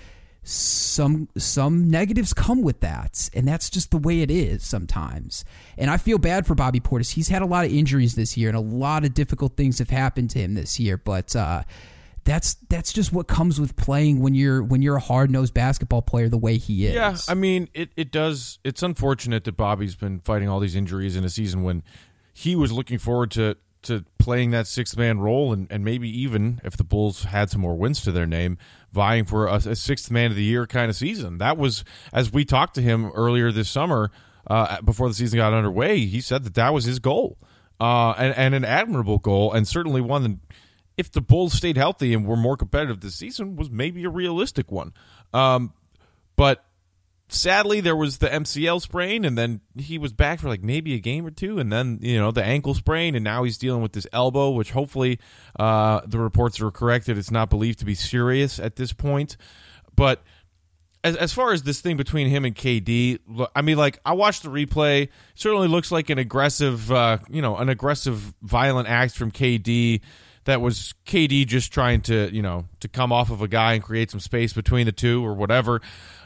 some negatives come with that. And that's just the way it is sometimes. And I feel bad for Bobby Portis. He's had a lot of injuries this year, and a lot of difficult things have happened to him this year. But that's just what comes with playing when you're a hard-nosed basketball player the way he is. Yeah, I mean, it does. It's unfortunate that Bobby's been fighting all these injuries in a season when he was looking forward to playing that sixth-man role and maybe even, if the Bulls had some more wins to their name, vying for a sixth man of the year kind of season. That was, as we talked to him earlier this summer, before the season got underway, he said that was his goal. and an admirable goal, and certainly one that, if the Bulls stayed healthy and were more competitive this season, was maybe a realistic one. But sadly, there was the MCL sprain, and then he was back for like maybe a game or two, and then the ankle sprain, and now he's dealing with this elbow, which hopefully the reports are correct that it's not believed to be serious at this point. But as far as this thing between him and KD, I mean, like, I watched the replay. It certainly looks like an aggressive, violent act from KD. That was KD just trying to come off of a guy and create some space between the two or whatever.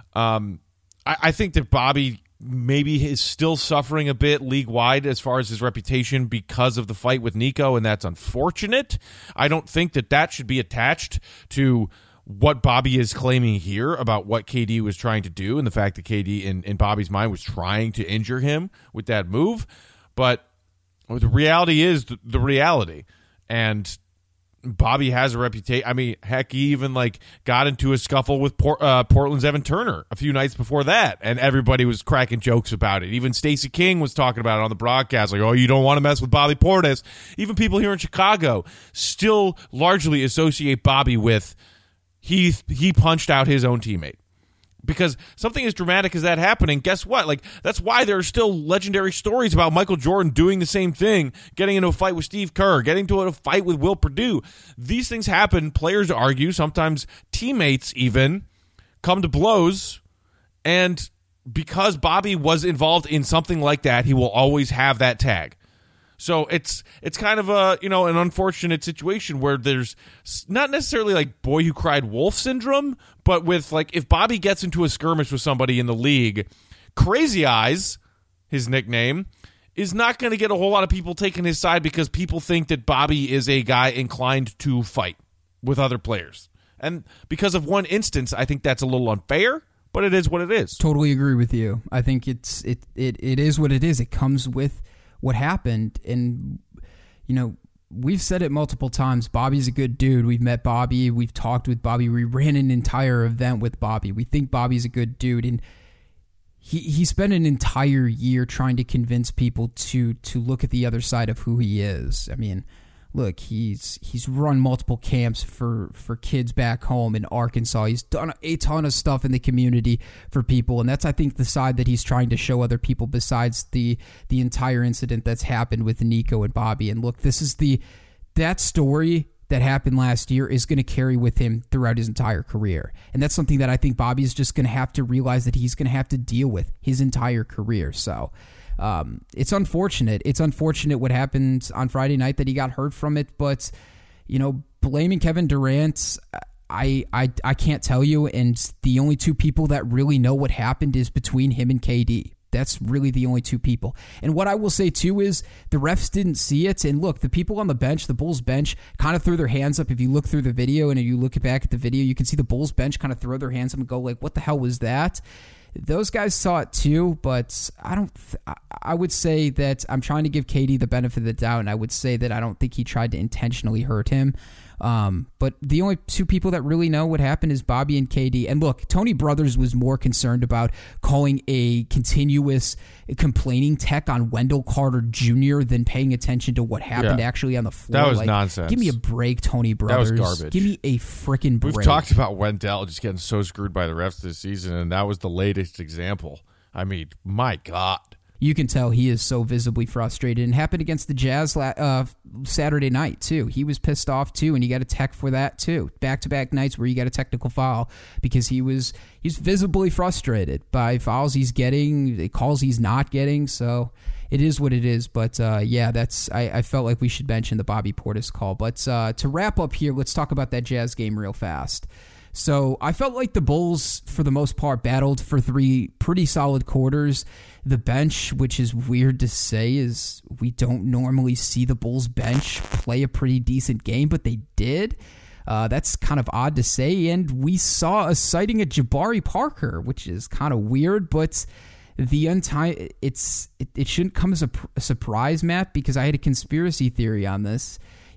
I think that Bobby maybe is still suffering a bit league-wide as far as his reputation because of the fight with Nico, and that's unfortunate. I don't think that should be attached to what Bobby is claiming here about what KD was trying to do and the fact that KD, in Bobby's mind, was trying to injure him with that move. But the reality is the reality. And Bobby has a reputation. I mean, heck, he even got into a scuffle with Portland's Evan Turner a few nights before that, and everybody was cracking jokes about it. Even Stacey King was talking about it on the broadcast, like, "Oh, you don't want to mess with Bobby Portis." Even people here in Chicago still largely associate Bobby with he punched out his own teammate. Because something as dramatic as that happening, guess what? That's why there are still legendary stories about Michael Jordan doing the same thing, getting into a fight with Steve Kerr, getting into a fight with Will Perdue. These things happen. Players argue. Sometimes teammates even come to blows. And because Bobby was involved in something like that, he will always have that tag. So it's kind of an unfortunate situation where there's not necessarily boy who cried wolf syndrome, but with if Bobby gets into a skirmish with somebody in the league, Crazy Eyes, his nickname, is not going to get a whole lot of people taking his side because people think that Bobby is a guy inclined to fight with other players. And because of one instance, I think that's a little unfair, but it is what it is. Totally agree with you. I think it is what it is. It comes with what happened, and we've said it multiple times. Bobby's a good dude. We've met Bobby. We've talked with Bobby. We ran an entire event with Bobby. We think Bobby's a good dude, and he spent an entire year trying to convince people to look at the other side of who he is. I mean, look, he's run multiple camps for kids back home in Arkansas. He's done a ton of stuff in the community for people, and that's, I think, the side that he's trying to show other people besides the entire incident that's happened with Nico and Bobby. And look, this is that story that happened last year is going to carry with him throughout his entire career. And that's something that I think Bobby is just going to have to realize that he's going to have to deal with his entire career. So it's unfortunate. It's unfortunate what happened on Friday night that he got hurt from it. But, blaming Kevin Durant, I can't tell you. And the only two people that really know what happened is between him and KD. That's really the only two people. And what I will say, too, is the refs didn't see it. And look, the people on the bench, the Bulls bench, kind of threw their hands up. If you look through the video and if you look back at the video, you can see the Bulls bench kind of throw their hands up and go, what the hell was that? Those guys saw it too, but I would say that I'm trying to give KD the benefit of the doubt, and I would say that I don't think he tried to intentionally hurt him. But the only two people that really know what happened is Bobby and KD. And look, Tony Brothers was more concerned about calling a continuous complaining tech on Wendell Carter Jr. than paying attention to what happened actually on the floor. That was nonsense. Give me a break, Tony Brothers. That was garbage. Give me a freaking break. We've talked about Wendell just getting so screwed by the refs this season, and that was the latest example. I mean, my God. You can tell he is so visibly frustrated. And happened against the Jazz Saturday night, too. He was pissed off, too, and he got a tech for that, too. Back-to-back nights where he got a technical foul because he's visibly frustrated by fouls he's getting, calls he's not getting. So it is what it is. But, I felt like we should mention the Bobby Portis call. But to wrap up here, let's talk about that Jazz game real fast. So I felt like the Bulls, for the most part, battled for 3 pretty solid quarters. The bench, which is weird to say, is we don't normally see the Bulls bench play a pretty decent game, but they did. That's kind of odd to say. And we saw a sighting of Jabari Parker, which is kind of weird, but it shouldn't come as a surprise, Matt, because I had a conspiracy theory on this.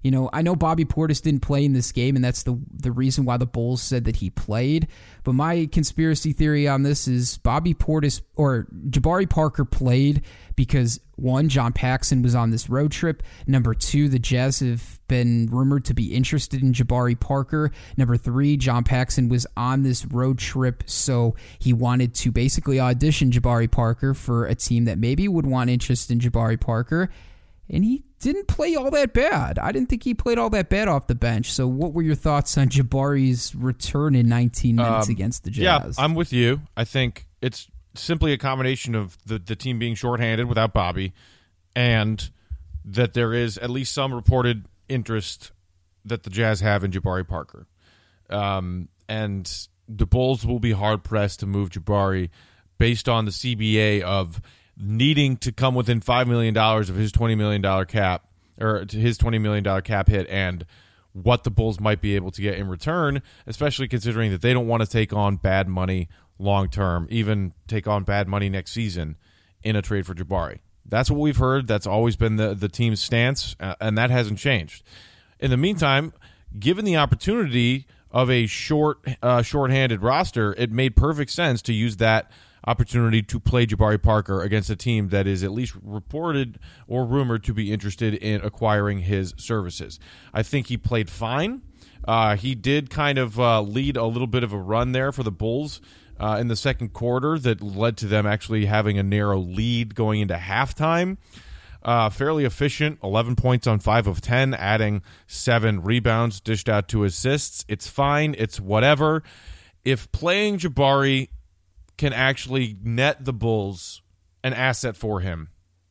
I know Bobby Portis didn't play in this game, and that's the reason why the Bulls said that he played. But my conspiracy theory on this is Bobby Portis or Jabari Parker played because, one, John Paxson was on this road trip. Number two, the Jazz have been rumored to be interested in Jabari Parker. Number three, John Paxson was on this road trip, so he wanted to basically audition Jabari Parker for a team that maybe would want interest in Jabari Parker. And he didn't play all that bad. I didn't think he played all that bad off the bench. So what were your thoughts on Jabari's return in 19 minutes against the Jazz? Yeah, I'm with you. I think it's simply a combination of the team being shorthanded without Bobby, and that there is at least some reported interest that the Jazz have in Jabari Parker. And the Bulls will be hard-pressed to move Jabari based on the CBA of needing to come within $5 million of his $20 million cap, or to his $20 million cap hit, and what the Bulls might be able to get in return, especially considering that they don't want to take on bad money long-term, even take on bad money next season in a trade for Jabari. That's what we've heard. That's always been the team's stance, and that hasn't changed. In the meantime, given the opportunity of a short-handed roster, it made perfect sense to use that opportunity to play Jabari Parker against a team that is at least reported or rumored to be interested in acquiring his services. I think he played fine. He did kind of lead a little bit of a run there for the Bulls in the second quarter that led to them actually having a narrow lead going into halftime. Fairly efficient, 11 points on 5 of 10, adding 7 rebounds, dished out 2 assists. It's fine. It's whatever. If playing Jabari can actually net the Bulls an asset for him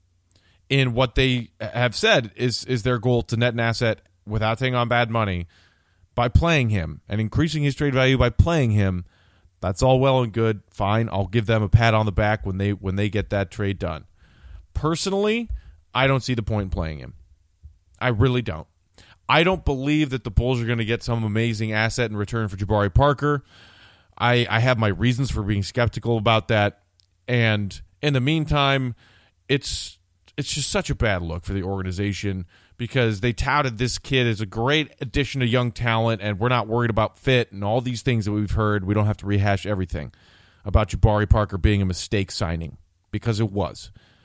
in what they have said is their goal, to net an asset without taking on bad money by playing him and increasing his trade value by playing him, that's all well and good. Fine. I'll give them a pat on the back when they get that trade done. Personally, I don't see the point in playing him. I really don't. I don't believe that the Bulls are going to get some amazing asset in return for Jabari Parker. I have my reasons for being skeptical about that. And in the meantime, it's just such a bad look for the organization because they touted this kid as a great addition to young talent, and we're not worried about fit and all these things that we've heard. We don't have to rehash everything about Jabari Parker being a mistake signing, because it was.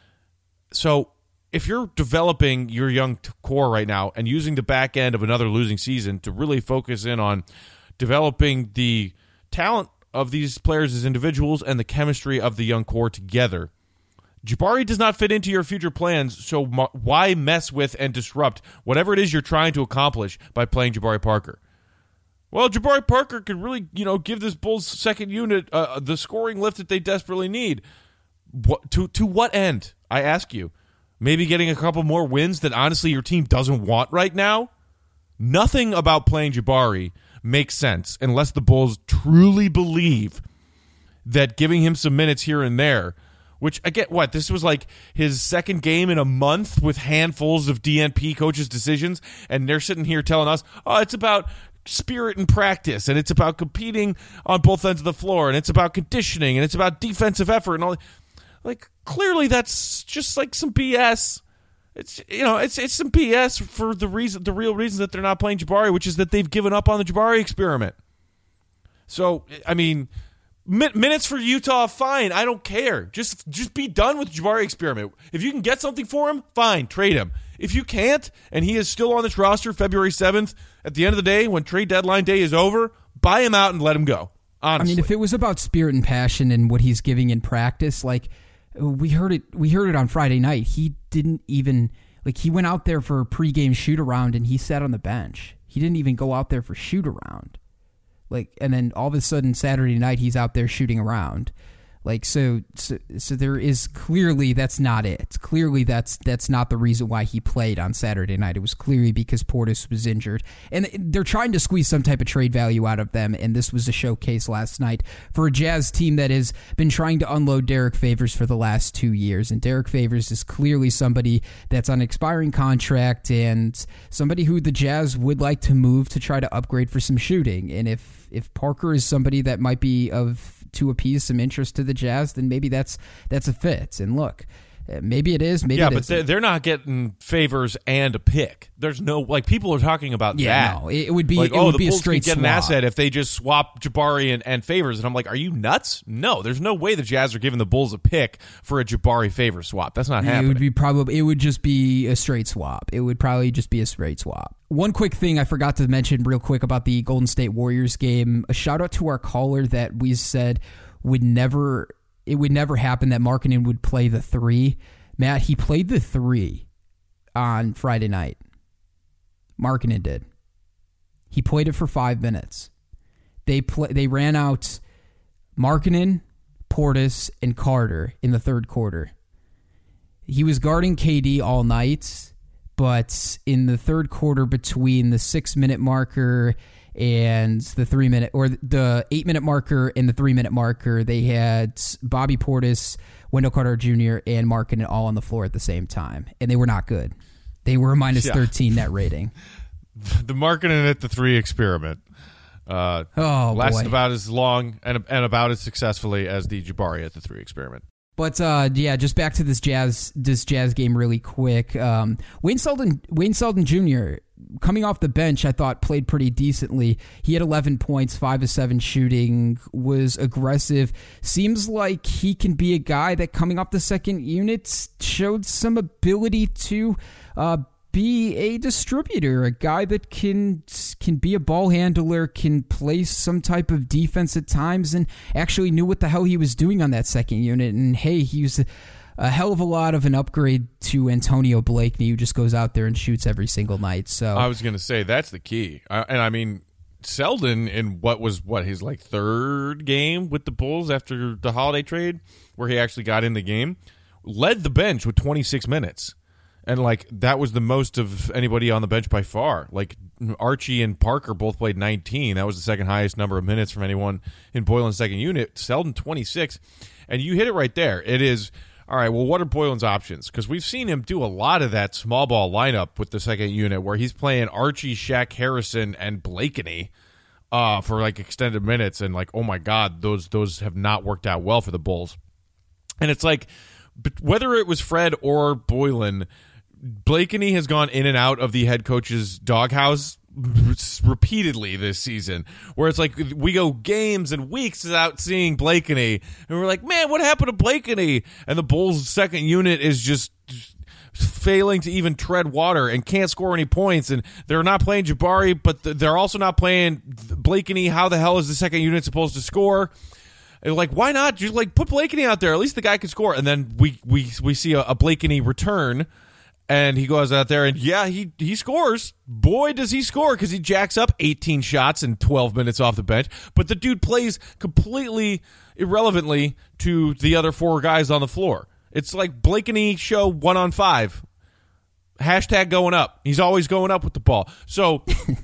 So if you're developing your young core right now and using the back end of another losing season to really focus in on developing the talent of these players as individuals and the chemistry of the young core together, Jabari does not fit into your future plans, so why mess with and disrupt whatever it is you're trying to accomplish by playing Jabari Parker? Well, Jabari Parker could really, give this Bulls second unit the scoring lift that they desperately need. To what end, I ask you? Maybe getting a couple more wins that honestly your team doesn't want right now? Nothing about playing Jabari makes sense unless the Bulls truly believe that giving him some minutes here and there, which I get this was like his second game in a month with handfuls of DNP coaches' decisions, and they're sitting here telling us, it's about spirit and practice, and it's about competing on both ends of the floor, and it's about conditioning, and it's about defensive effort, and all. Like, clearly that's just like some BS. It's it's some BS for the real reason that they're not playing Jabari, which is that they've given up on the Jabari experiment. So, I mean, minutes for Utah, fine. I don't care. Just be done with the Jabari experiment. If you can get something for him, fine, trade him. If you can't, and he is still on this roster February 7th, at the end of the day, when trade deadline day is over, buy him out and let him go. Honestly. I mean, if it was about spirit and passion and what he's giving in practice, like, we heard it on Friday night. He didn't even, he went out there for a pregame shoot around and he sat on the bench. He didn't even go out there for shoot around. And then all of a sudden Saturday night he's out there shooting around. So there is clearly that's not it. Clearly that's not the reason why he played on Saturday night. It was clearly because Portis was injured. And they're trying to squeeze some type of trade value out of them, and this was a showcase last night for a Jazz team that has been trying to unload Derek Favors for the last 2 years. And Derek Favors is clearly somebody that's on an expiring contract and somebody who the Jazz would like to move to try to upgrade for some shooting. And if Parker is somebody that might be to appease some interest to the Jazz, then maybe that's a fit. And look, Maybe it is. Maybe yeah, it but they're not getting Favors and a pick. There's no people are talking about that. No, it would be like, it would the be a Bulls straight could get swap. an asset if they just swap Jabari and Favors. And I'm like, are you nuts? No, there's no way the Jazz are giving the Bulls a pick for a Jabari Favors swap. That's not happening. It would just be a straight swap. It would probably just be a straight swap. One quick thing I forgot to mention real quick about the Golden State Warriors game. A shout out to our caller that we said would never happen that Markkanen would play the 3. Matt, he played the 3 on Friday night. Markkanen did. He played it for 5 minutes. They ran out Markkanen, Portis, and Carter in the third quarter. He was guarding KD all night, but in the third quarter between the 6-minute marker and the 3-minute, or the 8-minute marker and the 3-minute marker, they had Bobby Portis, Wendell Carter Jr., and Markkanen all on the floor at the same time, and they were not good. They were a minus 13 net rating. The Markkanen at the 3 experiment lasted about as long and about as successfully as the Jabari at the 3 experiment. But just back to this Jazz game really quick. Wayne Selden Jr., coming off the bench, I thought played pretty decently. He had 11 points, 5 of 7 shooting, was aggressive. Seems like he can be a guy that coming off the second unit showed some ability to be a distributor, a guy that can be a ball handler, can play some type of defense at times, and actually knew what the hell he was doing on that second unit. And hey, he was a hell of a lot of an upgrade to Antonio Blakeney, who just goes out there and shoots every single night. So I was going to say that's the key. And I mean, Selden in his like 3rd game with the Bulls after the Holiday trade, where he actually got in the game, led the bench with 26 minutes. And, like, that was the most of anybody on the bench by far. Like, Archie and Parker both played 19. That was the second highest number of minutes from anyone in Boylan's second unit. Selden, 26. And you hit it right there. It is, all right, well, what are Boylan's options? Because we've seen him do a lot of that small ball lineup with the second unit where he's playing Archie, Shaq Harrison, and Blakeney for, like, extended minutes. And, like, oh, my God, those have not worked out well for the Bulls. And it's like, whether it was Fred or Boylan, Blakeney has gone in and out of the head coach's doghouse repeatedly this season, where it's like we go games and weeks without seeing Blakeney, and we're like, man, what happened to Blakeney? And the Bulls' second unit is just failing to even tread water and can't score any points, and they're not playing Jabari, but they're also not playing Blakeney. How the hell is the second unit supposed to score? And like, why not just like put Blakeney out there? At least the guy can score. And then we see a Blakeney return. And he goes out there and, yeah, he scores. Boy, does he score, because he jacks up 18 shots in 12 minutes off the bench. But the dude plays completely irrelevantly to the other 4 guys on the floor. It's like Blakeney show 1-on-5. Hashtag going up. He's always going up with the ball. So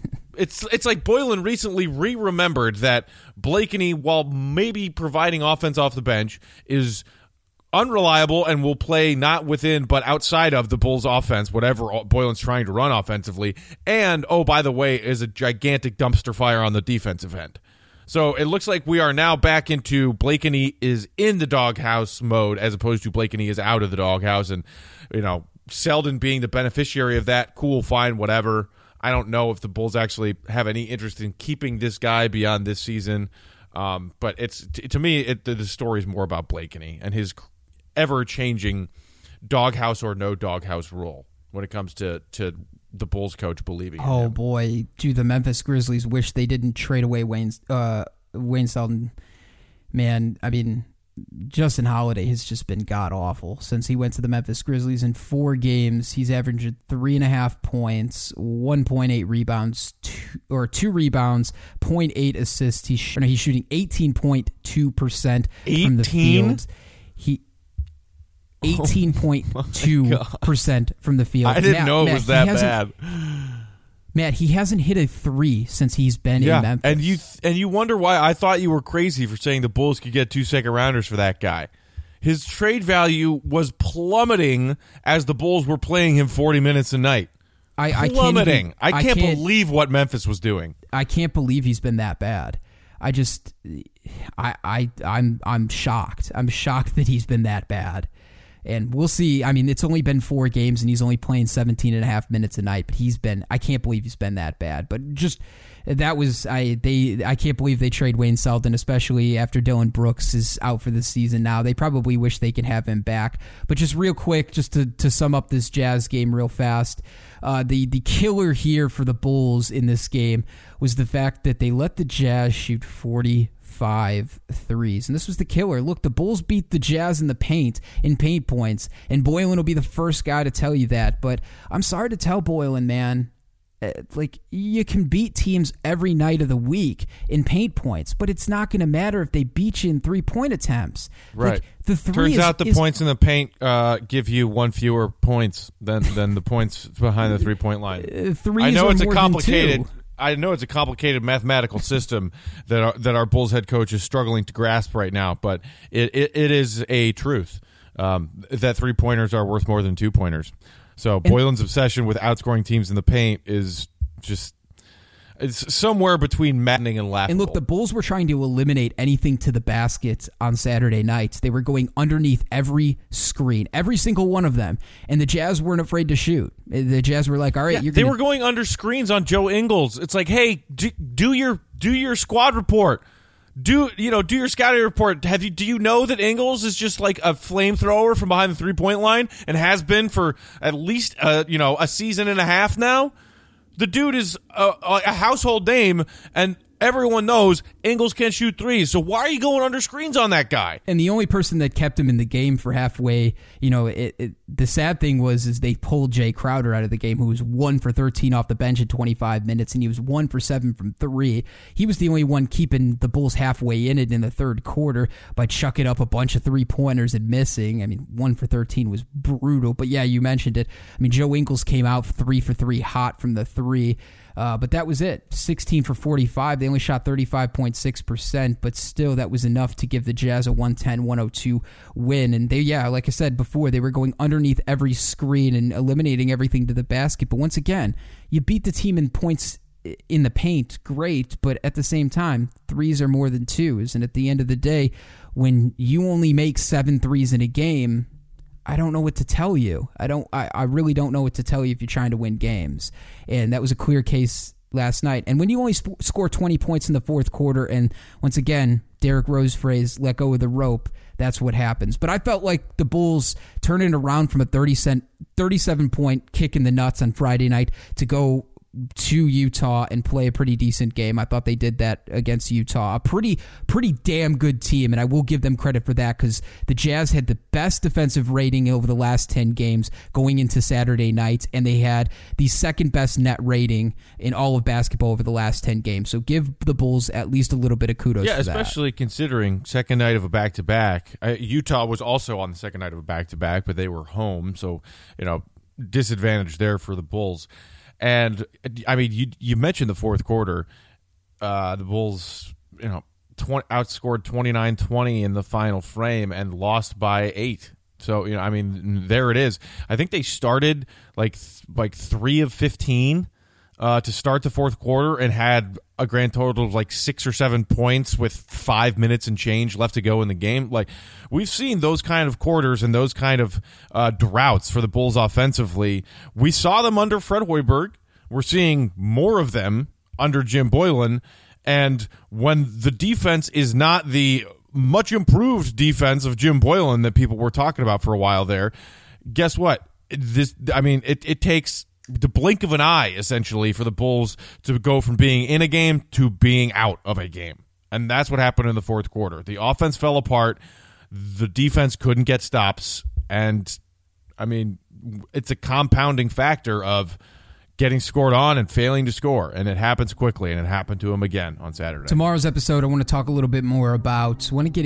it's like Boylan recently remembered that Blakeney, while maybe providing offense off the bench, is unreliable and will play not within but outside of the Bulls' offense, whatever Boylan's trying to run offensively. And, oh, by the way, is a gigantic dumpster fire on the defensive end. So it looks like we are now back into Blakeney is in the doghouse mode as opposed to Blakeney is out of the doghouse. And, you know, Selden being the beneficiary of that, cool, fine, whatever. I don't know if the Bulls actually have any interest in keeping this guy beyond this season. But it's to me, the story is more about Blakeney and his ever-changing doghouse or no doghouse rule when it comes to the Bulls coach believing in him. Boy, do the Memphis Grizzlies wish they didn't trade away Wayne Selden. Man, I mean, Justin Holiday has just been god-awful since he went to the Memphis Grizzlies. In 4 games, he's averaged 3.5 points, 1.8 rebounds, 2 rebounds, 0.8 assists. He's shooting 18.2% from the field. 18.2% from the field. I didn't know it was that bad. Matt, he hasn't hit a 3 since he's been in Memphis. And you wonder why I thought you were crazy for saying the Bulls could get 2 second-rounders for that guy. His trade value was plummeting as the Bulls were playing him 40 minutes a night. Plummeting. I can't believe what Memphis was doing. I can't believe he's been that bad. I'm shocked. I'm shocked that he's been that bad. And we'll see. I mean, it's only been 4 games, and he's only playing 17 and a half minutes a night. But I can't believe he's been that bad. But just that was I can't believe they trade Wayne Selden, especially after Dylan Brooks is out for the season now. They probably wish they could have him back. But just real quick, just to sum up this Jazz game real fast, the killer here for the Bulls in this game was the fact that they let the Jazz shoot 45 threes. And this was the killer. Look, the Bulls beat the Jazz in paint points, and Boylen will be the first guy to tell you that. But I'm sorry to tell Boylen, man, like, you can beat teams every night of the week in paint points, but it's not going to matter if they beat you in 3-point attempts. Right. Like, the three Turns out the points in the paint give you 1 fewer points than the points behind the 3-point line. I know it's a complicated mathematical system that our Bulls head coach is struggling to grasp right now, but it is a truth that 3-pointers are worth more than 2-pointers. So Boylen's obsession with outscoring teams in the paint is just it's somewhere between maddening and laughable. And look, the Bulls were trying to eliminate anything to the basket on Saturday nights. They were going underneath every screen, every single one of them, and the Jazz weren't afraid to shoot. The Jazz were like, all right, they were going under screens on Joe Ingles. It's like, hey, do your squad report. Do your scouting report. Do you know that Ingles is just like a flamethrower from behind the 3-point line and has been for at least a season and a half now? The dude is a household name, and everyone knows Ingles can't shoot threes. So why are you going under screens on that guy? And the only person that kept him in the game for halfway, the sad thing is they pulled Jay Crowder out of the game, who was 1 for 13 off the bench in 25 minutes, and he was 1 for 7 from 3. He was the only one keeping the Bulls halfway in it in the third quarter by chucking up a bunch of 3-pointers and missing. I mean, 1 for 13 was brutal. But yeah, you mentioned it. I mean, Joe Ingles came out 3 for 3 hot from the 3. But that was it. 16 for 45. They only shot 35.6%, but still that was enough to give the Jazz a 110-102 win. And they, like I said before, they were going underneath every screen and eliminating everything to the basket. But once again, you beat the team in points in the paint, great, but at the same time, threes are more than twos. And at the end of the day, when you only make 7 threes in a game, I don't know what to tell you. I really don't know what to tell you if you're trying to win games. And that was a clear case last night. And when you only score 20 points in the fourth quarter, and once again, Derrick Rose phrase, let go of the rope, that's what happens. But I felt like the Bulls turning around from a 37-point kick in the nuts on Friday night to go to Utah and play a pretty decent game. I thought they did that against Utah. A pretty damn good team, and I will give them credit for that because the Jazz had the best defensive rating over the last 10 games going into Saturday night, and they had the second best net rating in all of basketball over the last 10 games. So give the Bulls at least a little bit of kudos for that. Yeah, especially considering second night of a back-to-back. Utah was also on the second night of a back-to-back, but they were home, so disadvantage there for the Bulls. And I mean, you mentioned the fourth quarter. The Bulls, outscored 29-20 in the final frame and lost by 8. So I mean, there it is. I think they started like 3 of 15 to start the fourth quarter and had a grand total of like 6 or 7 points with 5 minutes and change left to go in the game. Like, we've seen those kind of quarters and those kind of droughts for the Bulls offensively. We saw them under Fred Hoiberg. We're seeing more of them under Jim Boylen. And when the defense is not the much improved defense of Jim Boylen that people were talking about for a while there, guess what? It takes the blink of an eye, essentially, for the Bulls to go from being in a game to being out of a game. And that's what happened in the fourth quarter. The offense fell apart. The defense couldn't get stops. And, I mean, it's a compounding factor of getting scored on and failing to score. And it happens quickly, and it happened to him again on Saturday. Tomorrow's episode, I want to talk a little bit more about,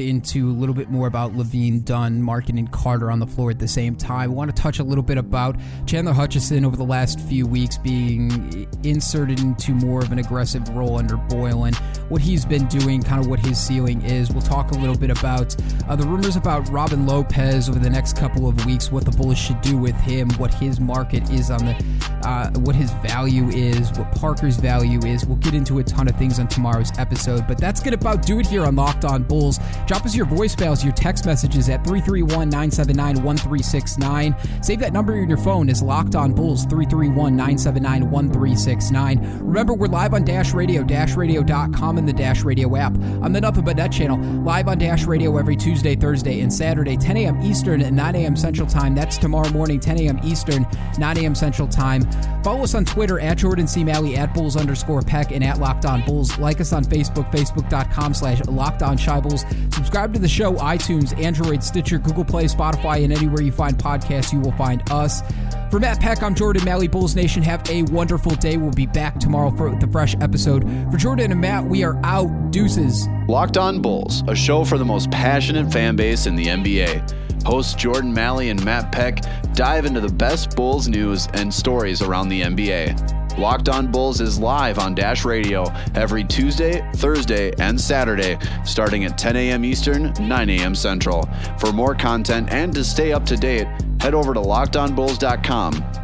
Levine, Dunn, Markin, and Carter on the floor at the same time. I want to touch a little bit about Chandler Hutchison over the last few weeks being inserted into more of an aggressive role under Boylen, what he's been doing, kind of what his ceiling is. We'll talk a little bit about the rumors about Robin Lopez over the next couple of weeks, what the Bulls should do with him, what his market is on what his value is, what Parker's value is. We'll get into a ton of things on tomorrow's episode, but that's going to about do it here on Locked On Bulls. Drop us your voicemails, your text messages at 331-979-1369. Save that number in your phone as Locked On Bulls, 331-979-1369. Remember, we're live on Dash Radio, dashradio.com, and the Dash Radio app. On the Nothing But Net channel, live on Dash Radio every Tuesday, Thursday, and Saturday, 10 a.m. Eastern and 9 a.m. Central Time. That's tomorrow morning, 10 a.m. Eastern, 9 a.m. Central Time. Follow us on Twitter at Jordan C. Malley, at Bulls_Peck, and at Locked On Bulls. Like us on Facebook, facebook.com/LockedOnShyBulls. Subscribe to the show, iTunes, Android, Stitcher, Google Play, Spotify, and anywhere you find podcasts, you will find us. For Matt Peck, I'm Jordan Malley, Bulls Nation. Have a wonderful day. We'll be back tomorrow for the fresh episode. For Jordan and Matt, we are out. Deuces. Locked On Bulls, a show for the most passionate fan base in the NBA. Hosts Jordan Malley and Matt Peck dive into the best Bulls news and stories around the NBA. Locked On Bulls is live on Dash Radio every Tuesday, Thursday, and Saturday, starting at 10 a.m. Eastern, 9 a.m. Central. For more content and to stay up to date, head over to LockedOnBulls.com